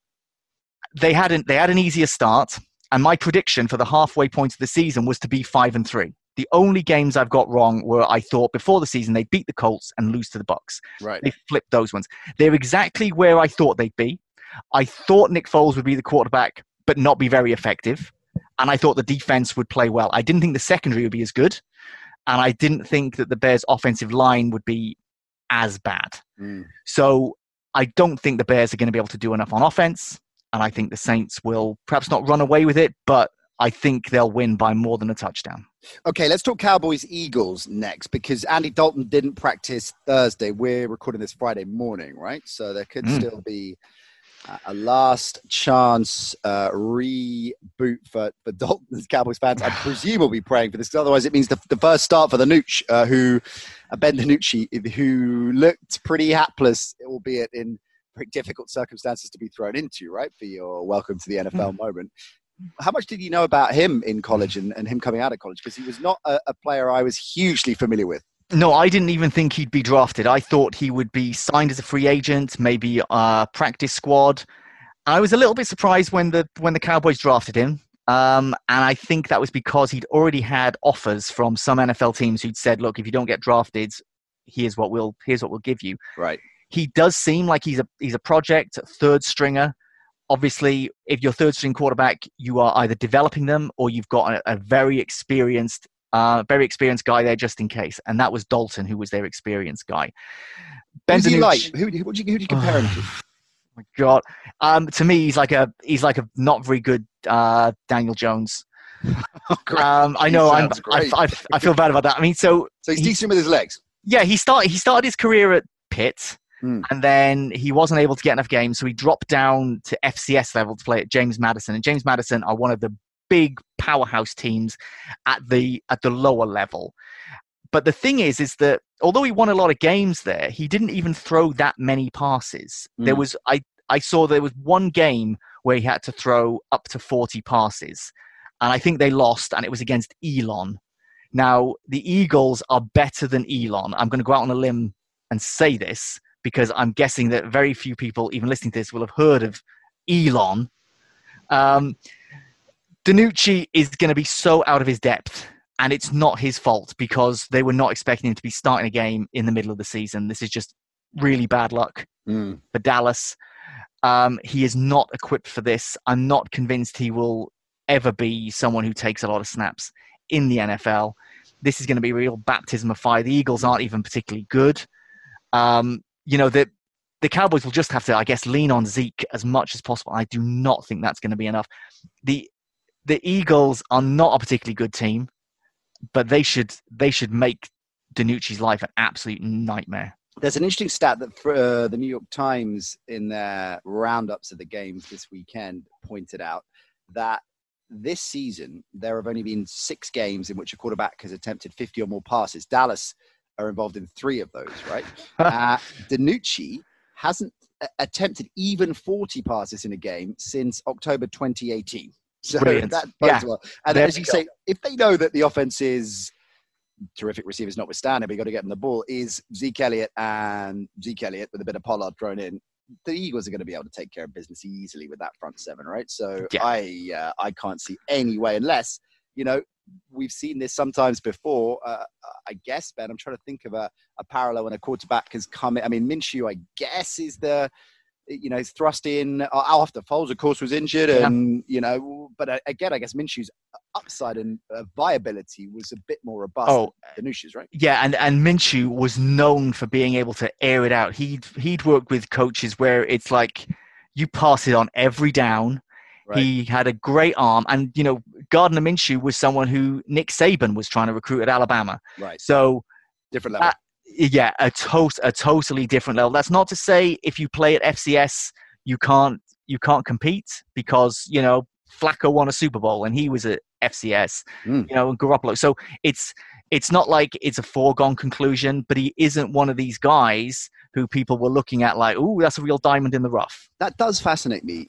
they had an, they had an easier start. And my prediction for the halfway point of the season was to be five and three. The only games I've got wrong were I thought before the season they'd beat the Colts and lose to the Bucks. Right. They flipped those ones. They're exactly where I thought they'd be. I thought Nick Foles would be the quarterback, but not be very effective. And I thought the defense would play well. I didn't think the secondary would be as good. And I didn't think that the Bears' offensive line would be as bad. Mm. So I don't think the Bears are going to be able to do enough on offense. And I think the Saints will perhaps not run away with it, but I think they'll win by more than a touchdown. Okay, let's talk Cowboys-Eagles next, because Andy Dalton didn't practice Thursday. We're recording this Friday morning, right? So there could mm. still be a last chance uh, reboot for, for Dalton's Cowboys fans. I presume we'll be praying for this, because otherwise it means the, the first start for the Nooch, uh, who, uh, Ben DiNucci, who looked pretty hapless, albeit in very difficult circumstances to be thrown into, right, for your welcome to the N F L mm. moment. How much did you know about him in college and, and him coming out of college? Because he was not a, a player I was hugely familiar with. No, I didn't even think he'd be drafted. I thought he would be signed as a free agent, maybe a practice squad. I was a little bit surprised when the when the Cowboys drafted him. Um, and I think that was because he'd already had offers from some N F L teams who'd said, look, if you don't get drafted, here's what we'll here's what we'll give you. Right. He does seem like he's a he's a project, third stringer. Obviously, if you're third string quarterback, you are either developing them or you've got a, a very experienced, uh, very experienced guy there just in case. And that was Dalton, who was their experienced guy. Who's he like? Who who would you who do you compare him to? Oh my God! Um, to me, he's like a he's like a not very good uh, Daniel Jones. Oh, um, I know. I'm, I, I I feel bad about that. I mean, so so he's he, decent with his legs. Yeah, he started he started his career at Pitt. Mm. And then he wasn't able to get enough games, so he dropped down to F C S level to play at James Madison. And James Madison are one of the big powerhouse teams at the at the lower level. But the thing is, is that although he won a lot of games there, he didn't even throw that many passes. Mm. There was I I saw there was one game where he had to throw up to forty passes, and I think they lost, and it was against Elon. Now the Eagles are better than Elon. I'm going to go out on a limb and say this, because I'm guessing that very few people even listening to this will have heard of Elon. Um, DiNucci is going to be so out of his depth, and it's not his fault because they were not expecting him to be starting a game in the middle of the season. This is just really bad luck mm. for Dallas. Um, he is not equipped for this. I'm not convinced he will ever be someone who takes a lot of snaps in the N F L. This is going to be a real baptism of fire. The Eagles aren't even particularly good. Um, you know, the, the Cowboys will just have to, I guess, lean on Zeke as much as possible. I do not think that's going to be enough. The the Eagles are not a particularly good team, but they should they should make DiNucci's life an absolute nightmare. There's an interesting stat that for, uh, the New York Times in their roundups of the games this weekend pointed out that this season there have only been six games in which a quarterback has attempted fifty or more passes. Dallas are involved in three of those, right? uh, DiNucci hasn't a- attempted even forty passes in a game since October twenty eighteen. So Brilliant. that bodes Yeah. well. And There as you you say, if they know that the offense is terrific receivers notwithstanding, but you got to get them the ball, is Zeke Elliott and Zeke Elliott with a bit of Pollard thrown in. The Eagles are going to be able to take care of business easily with that front seven, right? So Yeah. I uh, I can't see any way unless, you know, we've seen this sometimes before. Uh, I guess, Ben, I'm trying to think of a, a parallel when a quarterback has come in. I mean, Minshew, I guess, is the, you know, he's thrust in after Foles, of course, was injured. Yeah. And, you know, but uh, again, I guess Minshew's upside and uh, viability was a bit more robust Oh, than Danucci's, right? Yeah, and, and Minshew was known for being able to air it out. He'd, he'd worked with coaches where it's like you pass it on every down. Right. He had a great arm. And, you know, Gardner Minshew was someone who Nick Saban was trying to recruit at Alabama. Right. So, different level. Uh, yeah, a, to- a totally different level. That's not to say if you play at F C S, you can't you can't compete because, you know, Flacco won a Super Bowl and he was at F C S, Mm. you know, and Garoppolo. So it's it's not like it's a foregone conclusion, but he isn't one of these guys who people were looking at like, ooh, that's a real diamond in the rough. That does fascinate me.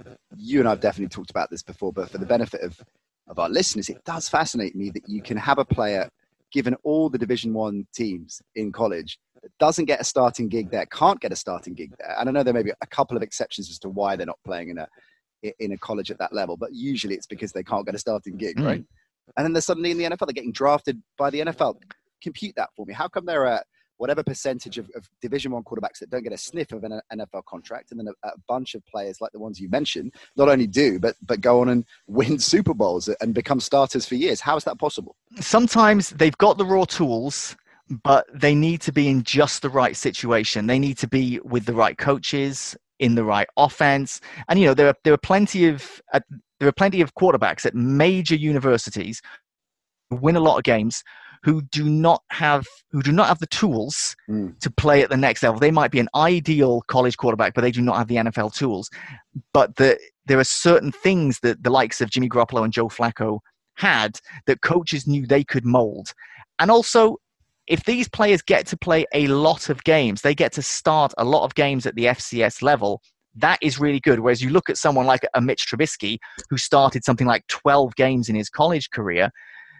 You and I have definitely talked about this before, but for the benefit of, of our listeners, it does fascinate me that you can have a player, given all the Division One teams in college, that doesn't get a starting gig there, can't get a starting gig there. And I know there may be a couple of exceptions as to why they're not playing in a in a college at that level, but usually it's because they can't get a starting gig, Mm. right? And then they're suddenly in the N F L, they're getting drafted by the N F L. Compute that for me. How come there are whatever percentage of, of Division One quarterbacks that don't get a sniff of an N F L contract, and then a, a bunch of players like the ones you mentioned not only do, but but go on and win Super Bowls and become starters for years? How is that possible? Sometimes they've got the raw tools, but they need to be in just the right situation. They need to be with the right coaches, in the right offense. And, you know, there are, there are plenty of, uh, there are plenty of quarterbacks at major universities who win a lot of games who do not have, who do not have the tools Mm. to play at the next level. They might be an ideal college quarterback, but they do not have the N F L tools. But the, there are certain things that the likes of Jimmy Garoppolo and Joe Flacco had that coaches knew they could mold. And also, if these players get to play a lot of games, they get to start a lot of games at the F C S level, that is really good. Whereas you look at someone like a Mitch Trubisky, who started something like twelve games in his college career,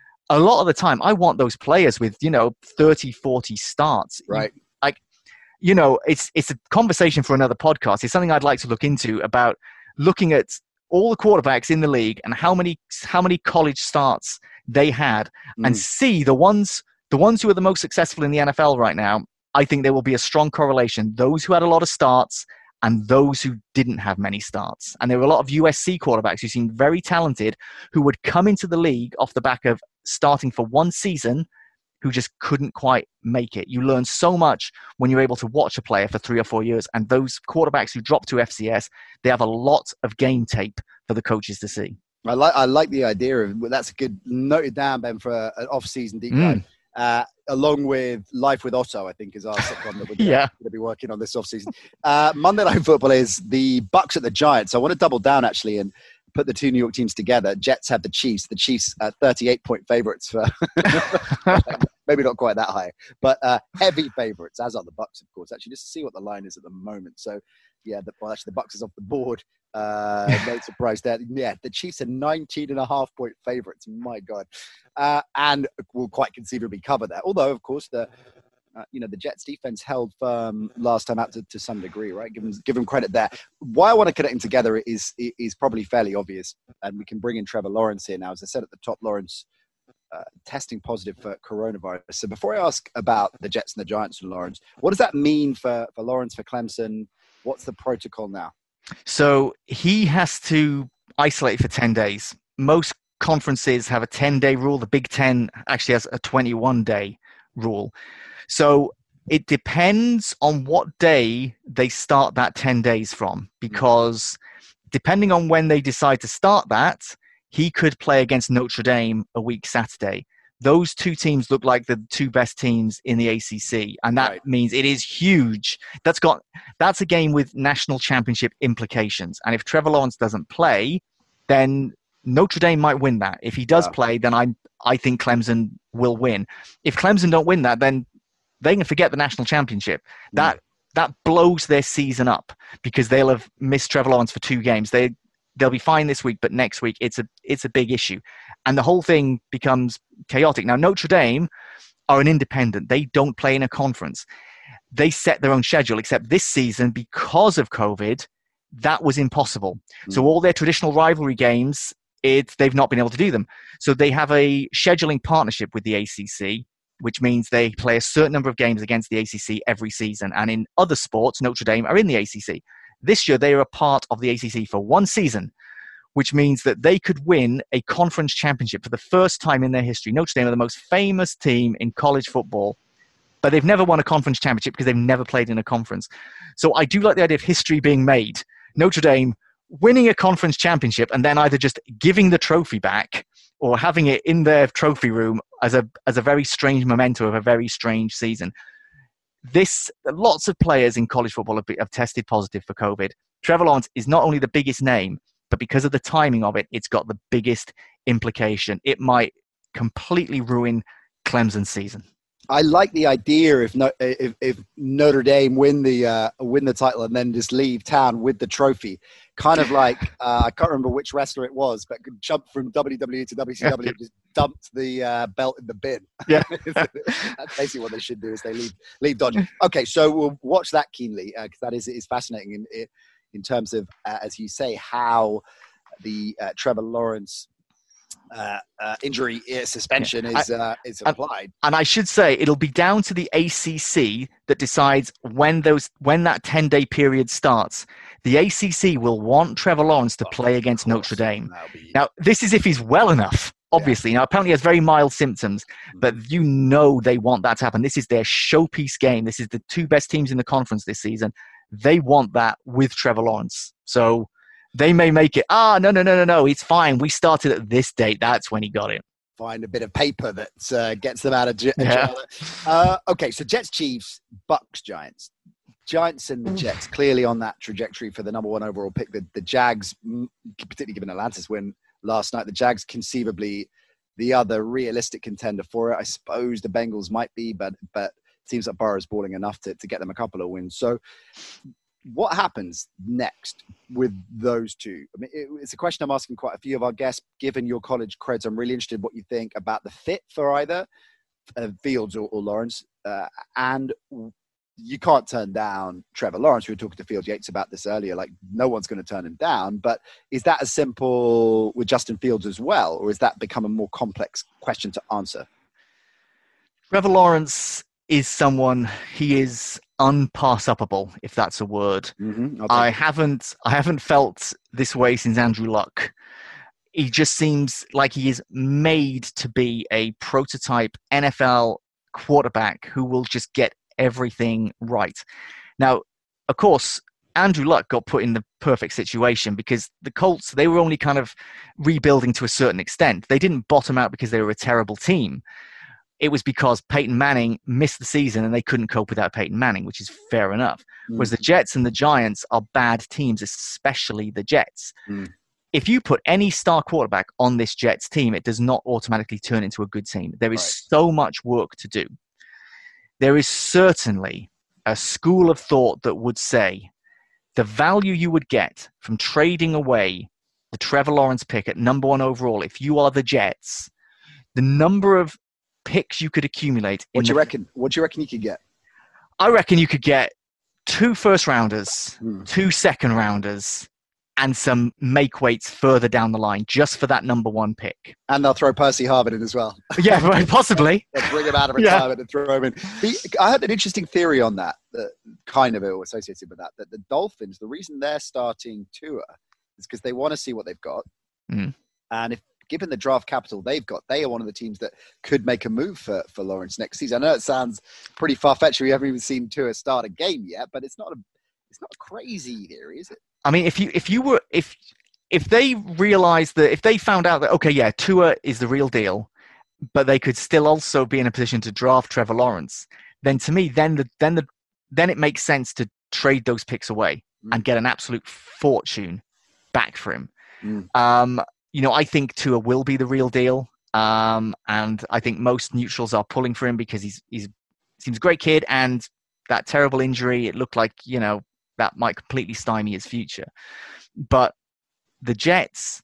a lot of the time, I want those players with, you know, thirty, forty starts. Right. Like, you know, it's it's a conversation for another podcast. It's something I'd like to look into about looking at all the quarterbacks in the league and how many how many college starts they had, and Mm. see the ones the ones who are the most successful in the N F L right now. I think there will be a strong correlation. Those who had a lot of starts and those who didn't have many starts. And there were a lot of U S C quarterbacks who seemed very talented who would come into the league off the back of starting for one season who just couldn't quite make it. You learn so much when you're able to watch a player for three or four years. And those quarterbacks who drop to F C S, they have a lot of game tape for the coaches to see. I like I like the idea of well, that's a good noted down, Ben, for a, an off-season deep dive. Mm. Uh, along with Life with Otto, I think is our sitcom that we're Yeah. going to be working on this off-season. Uh, Monday Night Football is the Bucks at the Giants. I want to double down actually and put the two New York teams together. Jets have the Chiefs. The Chiefs are thirty-eight point favorites for maybe not quite that high, but uh, heavy favorites, as are the Bucks, of course. Actually, just to see what the line is at the moment. So, yeah, the, well, actually, the Bucks is off the board. Uh, no surprise there. Yeah, the Chiefs are nineteen and a half point favorites. My God. Uh, and will quite conceivably cover that. Although, of course, the uh, you know the Jets defense held firm last time out to, to some degree, right? Give them, give them credit there. Why I want to connect them together is is probably fairly obvious, and we can bring in Trevor Lawrence here now. As I said at the top, Lawrence uh, testing positive for coronavirus. So before I ask about the Jets and the Giants and Lawrence, what does that mean for for Lawrence, for Clemson? What's the protocol now? So he has to isolate for ten days. most conferences have a ten-day rule. The Big Ten actually has a twenty-one-day rule. So it depends on what day they start that ten days from, because depending on when they decide to start that, he could play against Notre Dame a week Saturday. Those two teams look like the two best teams in the A C C, and that right. means it is huge. That's got that's a game with national championship implications. And if Trevor Lawrence doesn't play, then Notre Dame might win that. If he does yeah. play, then I I think Clemson will win. If Clemson don't win that, then they can forget the national championship. That mm. that blows their season up, because they'll have missed Trevor Lawrence for two games. They they'll be fine this week, but next week it's a it's a big issue, and the whole thing becomes chaotic. Now, Notre Dame are an independent. They don't play in a conference. They set their own schedule, except this season, because of COVID, that was impossible. Mm. So all their traditional rivalry games, it, they've not been able to do them. So they have a scheduling partnership with the A C C, which means they play a certain number of games against the A C C every season. And in other sports, Notre Dame are in the A C C. This year, they are a part of the A C C for one season, which means that they could win a conference championship for the first time in their history. Notre Dame are the most famous team in college football, but they've never won a conference championship because they've never played in a conference. So I do like the idea of history being made. Notre Dame winning a conference championship and then either just giving the trophy back or having it in their trophy room as a as a very strange memento of a very strange season. This lots of players in college football have, have tested positive for COVID. Trevor Lawrence is not only the biggest name, but because of the timing of it, it's got the biggest implication. It might completely ruin Clemson's season. I like the idea if no, if, if Notre Dame win the uh, win the title and then just leave town with the trophy, kind of like uh, I can't remember which wrestler it was, but could jump from W W E to W C W yeah. and just dumped the uh, belt in the bin. Yeah, that's basically what they should do. Is they leave leave Dodge. Okay, so we'll watch that keenly because uh, that is is fascinating in in terms of uh, as you say how the uh, Trevor Lawrence. Uh, uh, injury uh, suspension yeah. is uh, is applied, and, and I should say it'll be down to the A C C that decides when those when that ten day period starts. The A C C will want Trevor Lawrence to oh, play against Notre Dame. Be... Now, this is if he's well enough. Obviously, yeah. now apparently he has very mild symptoms, mm-hmm. but you know they want that to happen. This is their showpiece game. This is the two best teams in the conference this season. They want that with Trevor Lawrence. So. They may make it, ah, no, no, no, no, no, it's fine. We started at this date. That's when he got it. Find a bit of paper that uh, gets them out of jail. Yeah. Uh, okay, so Jets, Chiefs, Bucks, Giants. Giants and the Jets clearly on that trajectory for the number one overall pick. The, the Jags, particularly given Atlanta's win last night, the Jags conceivably the other realistic contender for it. I suppose the Bengals might be, but but it seems like Burrow's balling enough to, to get them a couple of wins. So what happens next with those two? I mean, it, it's a question I'm asking quite a few of our guests. Given your college creds, I'm really interested in what you think about the fit for either uh, Fields or, or Lawrence. Uh, and you can't turn down Trevor Lawrence. We were talking to Fields Yates about this earlier. Like, no one's going to turn him down. But is that as simple with Justin Fields as well? Or has that become a more complex question to answer? Trevor Lawrence is someone, he is unpass-upable, if that's a word. Mm-hmm. I haven't I haven't felt this way since Andrew Luck. He just seems like he is made to be a prototype N F L quarterback who will just get everything right. Now, of course, Andrew Luck got put in the perfect situation because the Colts, they were only kind of rebuilding to a certain extent. They didn't bottom out because they were a terrible team. It was because Peyton Manning missed the season and they couldn't cope without Peyton Manning, which is fair enough. Mm. Whereas the Jets and the Giants are bad teams, especially the Jets. Mm. If you put any star quarterback on this Jets team, it does not automatically turn into a good team. There is right. so much work to do. There is certainly a school of thought that would say the value you would get from trading away the Trevor Lawrence pick at number one overall, if you are the Jets, the number of picks you could accumulate. What do you the, reckon? What do you reckon you could get? I reckon you could get two first rounders, hmm. two second rounders, and some make weights further down the line just for that number one pick. And they'll throw Percy Harvin in as well. Yeah, right, possibly. They'll bring him out of retirement yeah. and throw him in. The, I had an interesting theory on that, that kind of associated with that, that the Dolphins, the reason they're starting Tua is because they want to see what they've got. Mm. And if given the draft capital they've got, they are one of the teams that could make a move for, for Lawrence next season. I know it sounds pretty far-fetched. We haven't even seen Tua start a game yet, but it's not a it's not a crazy theory, is it? I mean, if you if you were if if they realized that if they found out that okay, yeah, Tua is the real deal, but they could still also be in a position to draft Trevor Lawrence, then to me, then the then the then it makes sense to trade those picks away mm. and get an absolute fortune back for him. Mm. Um, you know, I think Tua will be the real deal, um, and I think most neutrals are pulling for him because he's he's seems a great kid, and that terrible injury, it looked like, you know, that might completely stymie his future. But the Jets,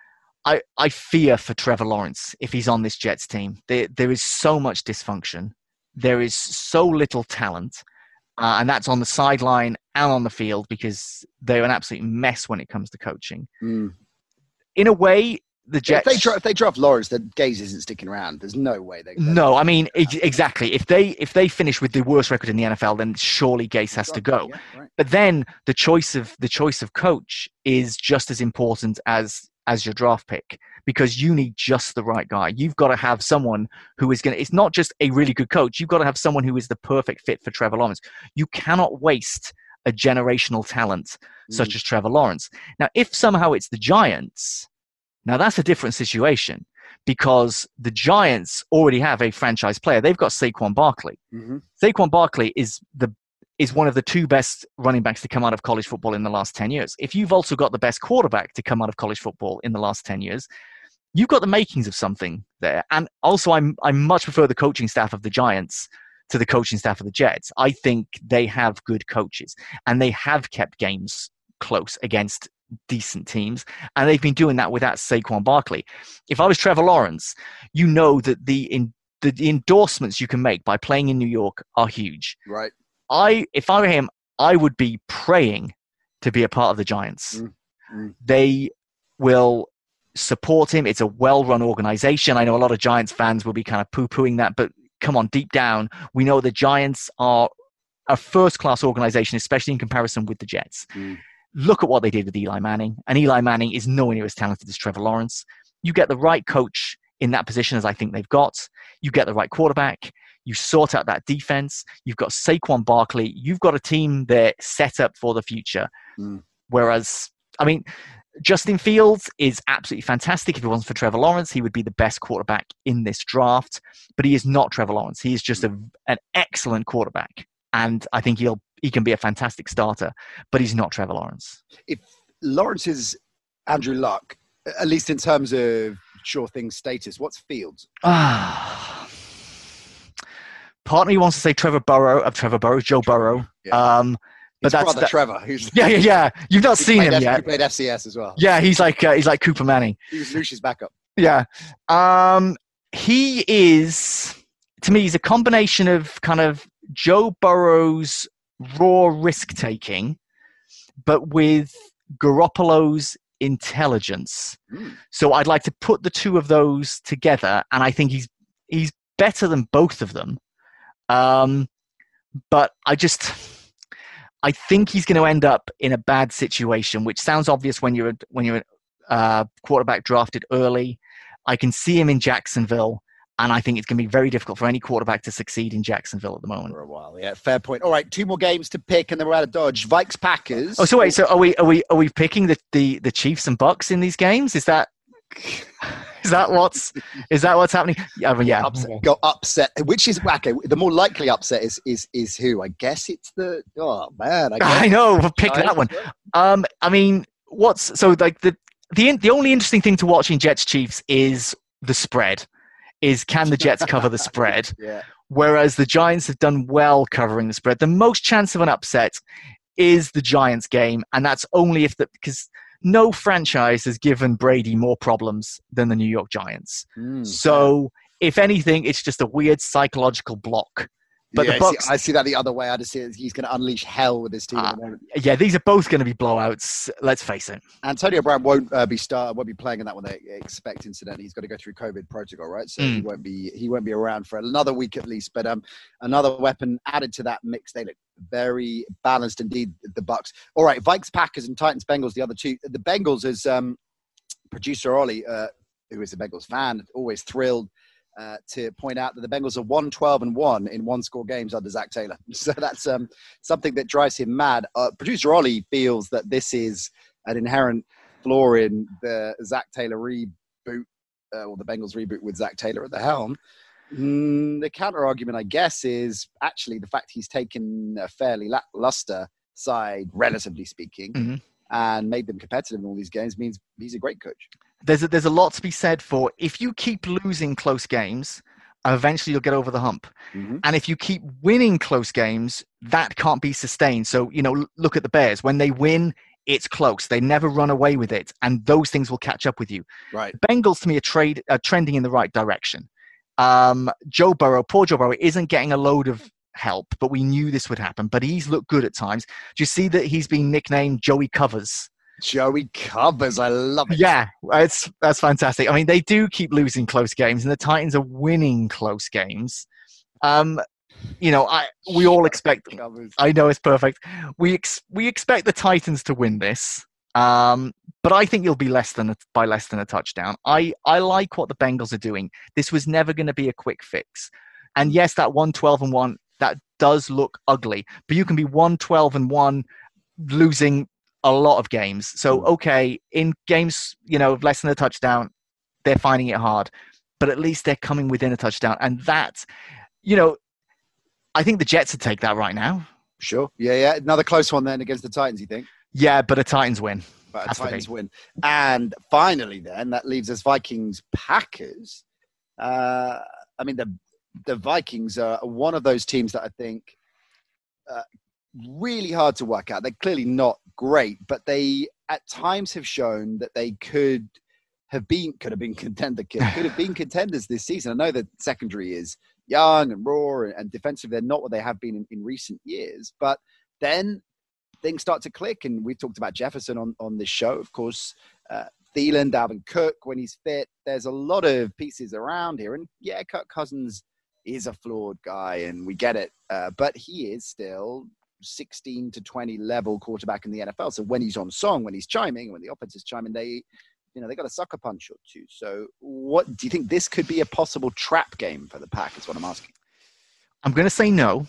I I fear for Trevor Lawrence if he's on this Jets team. There there is so much dysfunction, there is so little talent. Uh, and that's on the sideline and on the field because they're an absolute mess when it comes to coaching. Mm. In a way, the Jets... If they, dra- if they draft Lawrence, then Gaze isn't sticking around. There's no way they... No, I mean, ex- exactly. If they if they finish with the worst record in the N F L, then surely Gaze has to go. Yeah, right. But then the choice of the choice of coach is just as important as as your draft pick, because you need just the right guy. You've got to have someone who is going to... It's not just a really good coach. You've got to have someone who is the perfect fit for Trevor Lawrence. You cannot waste a generational talent mm. such as Trevor Lawrence. Now, if somehow it's the Giants... Now, that's a different situation because the Giants already have a franchise player. They've got Saquon Barkley. Mm-hmm. Saquon Barkley is the is one of the two best running backs to come out of college football in the last ten years. If you've also got the best quarterback to come out of college football in the last ten years, you've got the makings of something there. And also, I'm, I much prefer the coaching staff of the Giants to the coaching staff of the Jets. I think they have good coaches, and they have kept games close against decent teams, and they've been doing that without Saquon Barkley. If I was Trevor Lawrence, you know that the in the, the endorsements you can make by playing in New York are huge. Right. I if I were him, I would be praying to be a part of the Giants. Mm. Mm. They will support him. It's a well-run organization. I know a lot of Giants fans will be kind of poo-pooing that, but come on, deep down, we know the Giants are a first-class organization, especially in comparison with the Jets. Mm. Look at what they did with Eli Manning, and Eli Manning is nowhere near as talented as Trevor Lawrence. You get the right coach in that position, as I think they've got. You get the right quarterback. You sort out that defense. You've got Saquon Barkley. You've got a team there set up for the future. Mm. Whereas, I mean, Justin Fields is absolutely fantastic. If it wasn't for Trevor Lawrence, he would be the best quarterback in this draft. But he is not Trevor Lawrence. He is just a, an excellent quarterback. And I think he'll he can be a fantastic starter, but he's not Trevor Lawrence. If Lawrence is Andrew Luck, at least in terms of sure thing status, what's Fields? Ah, part of me wants to say Trevor Burrow of Trevor Burrow, Joe Burrow. Yeah. Um, but His that's brother that, Trevor. Who's, yeah, yeah, yeah. You've not seen him F- yet. He played F C S as well. Yeah, he's like uh, he's like Cooper Manning. He was Lucia's backup. Yeah, um, he is to me. He's a combination of kind of Joe Burrow's raw risk taking, but with Garoppolo's intelligence. Mm. So I'd like to put the two of those together, and I think he's he's better than both of them. Um, but I just I think he's going to end up in a bad situation, which sounds obvious when you're when you're a uh, quarterback drafted early. I can see him in Jacksonville. And I think it's going to be very difficult for any quarterback to succeed in Jacksonville at the moment. For a while, yeah. Fair point. All right, two more games to pick, and then we're out of Dodge. Vikes Packers. Oh, so wait. So are we are we are we picking the, the, the Chiefs and Bucks in these games? Is that is that what's is that what's happening? I mean, yeah. Upset, go upset. Which is okay. The more likely upset is is is who? I guess it's the. Oh man, I, guess. I know. We'll pick that one. Um, I mean, what's so like the the the only interesting thing to watch in Jets Chiefs is the spread. Is can the Jets cover the spread? Yeah. Whereas the Giants have done well covering the spread. The most chance of an upset is the Giants game, and that's only if the because no franchise has given Brady more problems than the New York Giants. Mm, so yeah. If anything, it's just a weird psychological block. But yeah, the Bucks, I, see, I see that the other way. I just see it, he's going to unleash hell with this team. Uh, yeah, these are both going to be blowouts. Let's face it. Antonio Brown won't uh, be start won't be playing in that one. They expect incident. He's got to go through COVID protocol, right? So mm. he won't be he won't be around for another week at least. But um, another weapon added to that mix. They look very balanced indeed. The Bucks. All right, Vikes, Packers, and Titans, Bengals. The other two. The Bengals is um. producer Ollie, uh, who is a Bengals fan, always thrilled uh, to point out that the Bengals are one twelve and one in one-score games under Zach Taylor. So that's um, something that drives him mad. Uh, producer Ollie feels that this is an inherent flaw in the Zach Taylor reboot, uh, or the Bengals reboot with Zach Taylor at the helm. Mm, the counter argument, I guess, is actually the fact he's taken a fairly lackluster side, relatively speaking, mm-hmm. and made them competitive in all these games means he's a great coach. There's a, there's a lot to be said for if you keep losing close games, eventually you'll get over the hump. Mm-hmm. And if you keep winning close games, that can't be sustained. So, you know, look at the Bears. When they win, it's close. They never run away with it. And those things will catch up with you. Right. The Bengals, to me, are, trade, are trending in the right direction. Um, Joe Burrow, poor Joe Burrow, isn't getting a load of help, but we knew this would happen. But he's looked good at times. Do you see that he's been nicknamed Joey Covers? Joey Covers, I love it. Yeah, it's that's fantastic. I mean, they do keep losing close games, and the Titans are winning close games. Um, you know, I we all expect. I know it's perfect. We ex, we expect the Titans to win this, um, but I think you'll be less than a, by less than a touchdown. I I like what the Bengals are doing. This was never going to be a quick fix, and yes, that one twelve and one that does look ugly, but you can be one twelve and one losing a lot of games. So, okay, in games, you know, of less than a touchdown, they're finding it hard, but at least they're coming within a touchdown. And that, you know, I think the Jets would take that right now. Sure. Yeah, yeah. Another close one then against the Titans, you think? Yeah, but a Titans win. But a Titans win. And finally then, that leaves us Vikings-Packers. Uh, I mean, the, the Vikings are one of those teams that I think uh, really hard to work out. They're clearly not great, but they at times have shown that they could have been could have been contender could, could have been contenders this season. I know that secondary is young and raw, and, and defensively they're not what they have been in, in recent years, but then things start to click. And we've talked about Jefferson on, on this show, of course, uh, Thielen, Dalvin Cook when he's fit. There's a lot of pieces around here, and yeah, Kirk Cousins is a flawed guy, and we get it, uh, but he is still sixteen to twenty level quarterback in the N F L. So when he's on song, when he's chiming, when the offense is chiming, they, you know, they got a sucker punch or two. So what do you think this could be a possible trap game for the Pack is what I'm asking. I'm going to say no,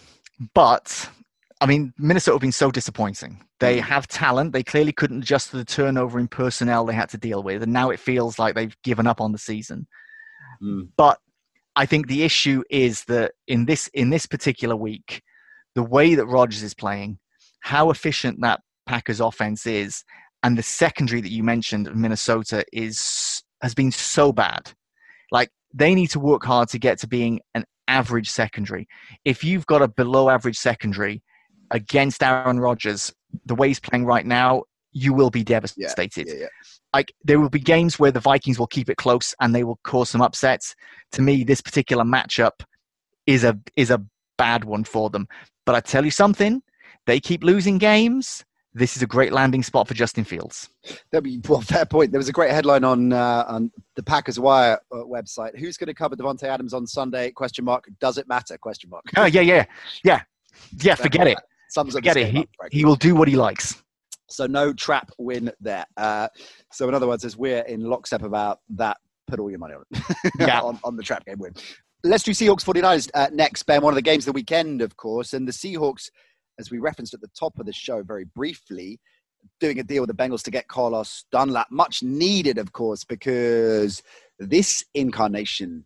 but I mean, Minnesota have been so disappointing. They mm. have talent. They clearly couldn't adjust to the turnover in personnel they had to deal with. And now it feels like they've given up on the season. Mm. But I think the issue is that in this, in this particular week, the way that Rodgers is playing, how efficient that Packers offense is, and the secondary that you mentioned of Minnesota is has been so bad. Like, they need to work hard to get to being an average secondary. If you've got a below average secondary against Aaron Rodgers, the way he's playing right now, you will be devastated. Yeah, yeah, yeah. Like, there will be games where the Vikings will keep it close and they will cause some upsets. To me, this particular matchup is a is a bad one for them. But I tell you something, they keep losing games. This is a great landing spot for Justin Fields. That'd be, well, fair point. There was a great headline on uh, on the Packers Wire uh, website. Who's going to cover Devontae Adams on Sunday? Question mark. Does it matter? Question mark. Oh, yeah, yeah. Yeah. Yeah, forget it. Sums forget it. He, up, he will do what he likes. So no trap win there. Uh, so in other words, as we're in lockstep about that, put all your money on it. Yeah. on, on the trap game win. Let's do Seahawks forty-niners uh, next, Ben. One of the games of the weekend, of course. And the Seahawks, as we referenced at the top of the show very briefly, doing a deal with the Bengals to get Carlos Dunlap. Much needed, of course, because this incarnation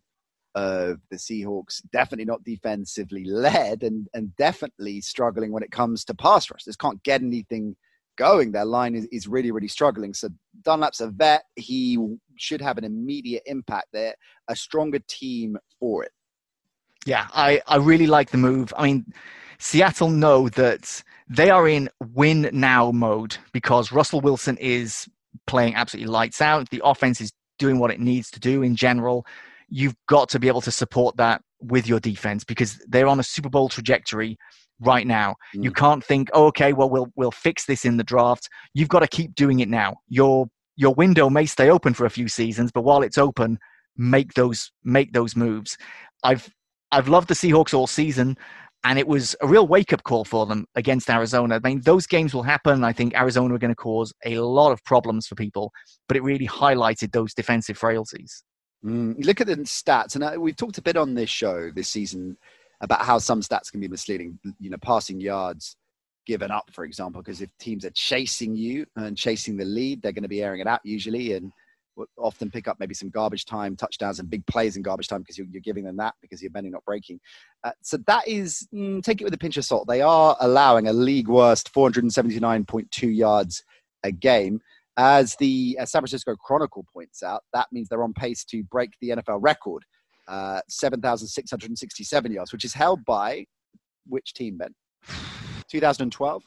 of the Seahawks, definitely not defensively led and, and definitely struggling when it comes to pass rush. Just can't get anything going. Their line is, is really, really struggling. So Dunlap's a vet. He should have an immediate impact there. A stronger team for it. Yeah, I, I really like the move. I mean, Seattle know that they are in win now mode because Russell Wilson is playing absolutely lights out. The offense is doing what it needs to do in general. You've got to be able to support that with your defense because they're on a Super Bowl trajectory right now. Mm. You can't think, oh, okay, well, we'll we'll fix this in the draft. You've got to keep doing it now. Your your window may stay open for a few seasons, but while it's open, make those make those moves. I've I've loved the Seahawks all season. And it was a real wake-up call for them against Arizona. I mean, those games will happen. I think Arizona are going to cause a lot of problems for people, but it really highlighted those defensive frailties. Mm, look at the stats, and uh, we've talked a bit on this show this season about how some stats can be misleading. You know, passing yards given up, for example, because if teams are chasing you and chasing the lead, they're going to be airing it out usually, and will often pick up maybe some garbage time touchdowns and big plays in garbage time because you're, you're giving them that because you're bending, not breaking. Uh, so that is, mm, take it with a pinch of salt. They are allowing a league worst four hundred seventy-nine point two yards a game. As the uh, San Francisco Chronicle points out, that means they're on pace to break the N F L record, uh, seven thousand six hundred sixty-seven yards, which is held by which team, Ben? twenty twelve?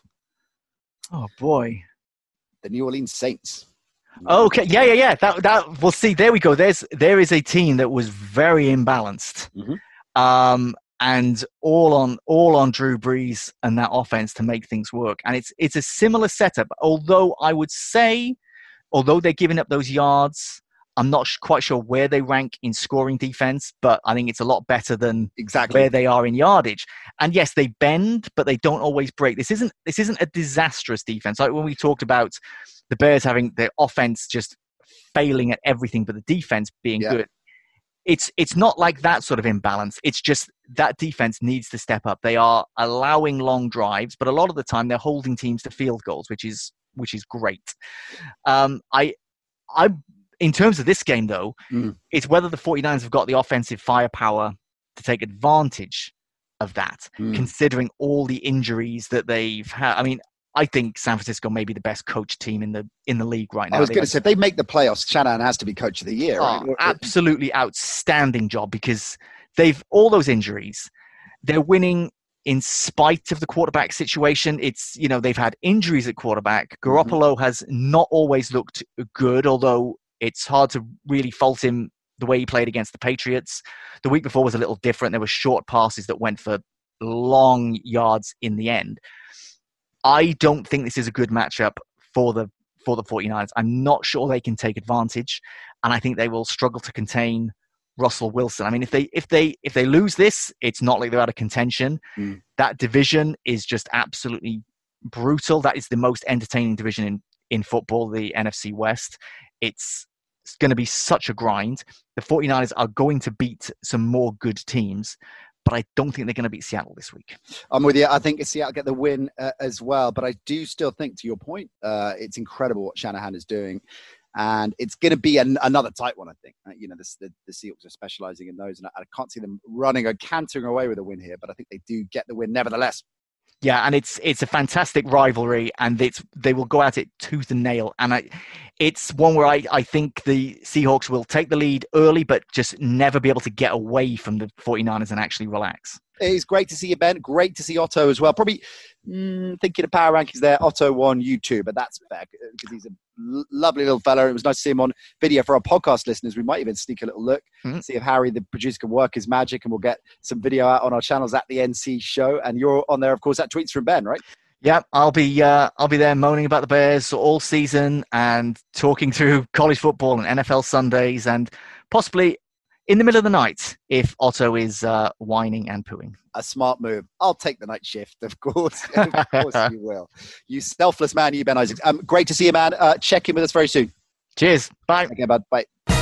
Oh, boy. The New Orleans Saints. Okay, yeah, yeah, yeah. That that we'll see. There we go. There's there is a team that was very imbalanced, mm-hmm. um, and all on all on Drew Brees and that offense to make things work. And it's it's a similar setup. Although I would say, although they're giving up those yards, I'm not sh- quite sure where they rank in scoring defense. But I think it's a lot better than exactly where they are in yardage. And yes, they bend, but they don't always break. This isn't this isn't a disastrous defense. Like when we talked about the Bears having their offense just failing at everything, but the defense being yeah. good. It's it's not like that sort of imbalance. It's just that defense needs to step up. They are allowing long drives, but a lot of the time they're holding teams to field goals, which is which is great. Um, I I in terms of this game though, mm. it's whether the 49ers have got the offensive firepower to take advantage of that, mm. considering all the injuries that they've had. I mean, I think San Francisco may be the best coach team in the in the league right now. I was going to say, if they make the playoffs, Shanahan has to be coach of the year. Oh, right? Absolutely outstanding job because they've all those injuries. They're winning in spite of the quarterback situation. It's, you know, they've had injuries at quarterback. Garoppolo mm-hmm. has not always looked good, although it's hard to really fault him the way he played against the Patriots. The week before was a little different. There were short passes that went for long yards in the end. I don't think this is a good matchup for the for the 49ers. I'm not sure they can take advantage, and I think they will struggle to contain Russell Wilson. I mean, if they if they if they lose this, it's not like they're out of contention. Mm. That division is just absolutely brutal. That is the most entertaining division in, in football, the N F C West. It's, it's going to be such a grind. The 49ers are going to beat some more good teams, but I don't think they're going to beat Seattle this week. I'm with you. I think Seattle get the win uh, as well. But I do still think, to your point, uh, it's incredible what Shanahan is doing. And it's going to be an, another tight one, I think. Uh, you know, the, the, the Seahawks are specializing in those. And I, I can't see them running or cantering away with a win here. But I think they do get the win nevertheless. Yeah, and it's it's a fantastic rivalry, and it's they will go at it tooth and nail. And I, it's one where I, I think the Seahawks will take the lead early, but just never be able to get away from the 49ers and actually relax. It's great to see you, Ben. Great to see Otto as well. Probably mm, thinking of power rankings there. Otto won YouTube, but that's fair because he's a l- lovely little fella. It was nice to see him on video for our podcast listeners. We might even sneak a little look, mm-hmm. see if Harry, the producer, can work his magic, and we'll get some video out on our channels at the N C Show. And you're on there, of course, at Tweets from Ben, right? Yeah, I'll be uh, I'll be there moaning about the Bears all season and talking through college football and N F L Sundays and possibly in the middle of the night if Otto is uh, whining and pooing. A smart move. I'll take the night shift, of course. Of course you will. You selfless man, you, Ben Isaacs. Um, great to see you, man. Uh, check in with us very soon. Cheers. Bye. Okay, bud. Bye.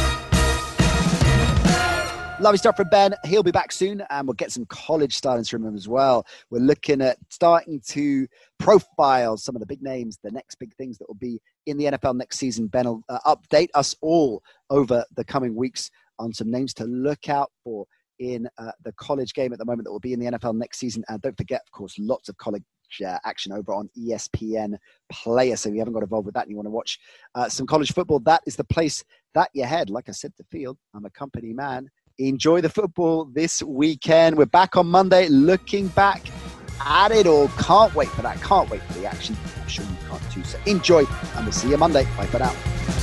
Lovely stuff from Ben. He'll be back soon, and we'll get some college stylings from him as well. We're looking at starting to profile some of the big names, the next big things that will be in the N F L next season. Ben will uh, update us all over the coming weeks on some names to look out for in uh, the college game at the moment that will be in the N F L next season. And don't forget, of course, lots of college uh, action over on E S P N Player. So if you haven't got involved with that and you want to watch uh, some college football, that is the place that you head. Like I said to Field, I'm a company man. Enjoy the football this weekend. We're back on Monday looking back at it all. Can't wait for that. Can't wait for the action. I'm sure you can't too. So enjoy, and we'll see you Monday. Bye for now.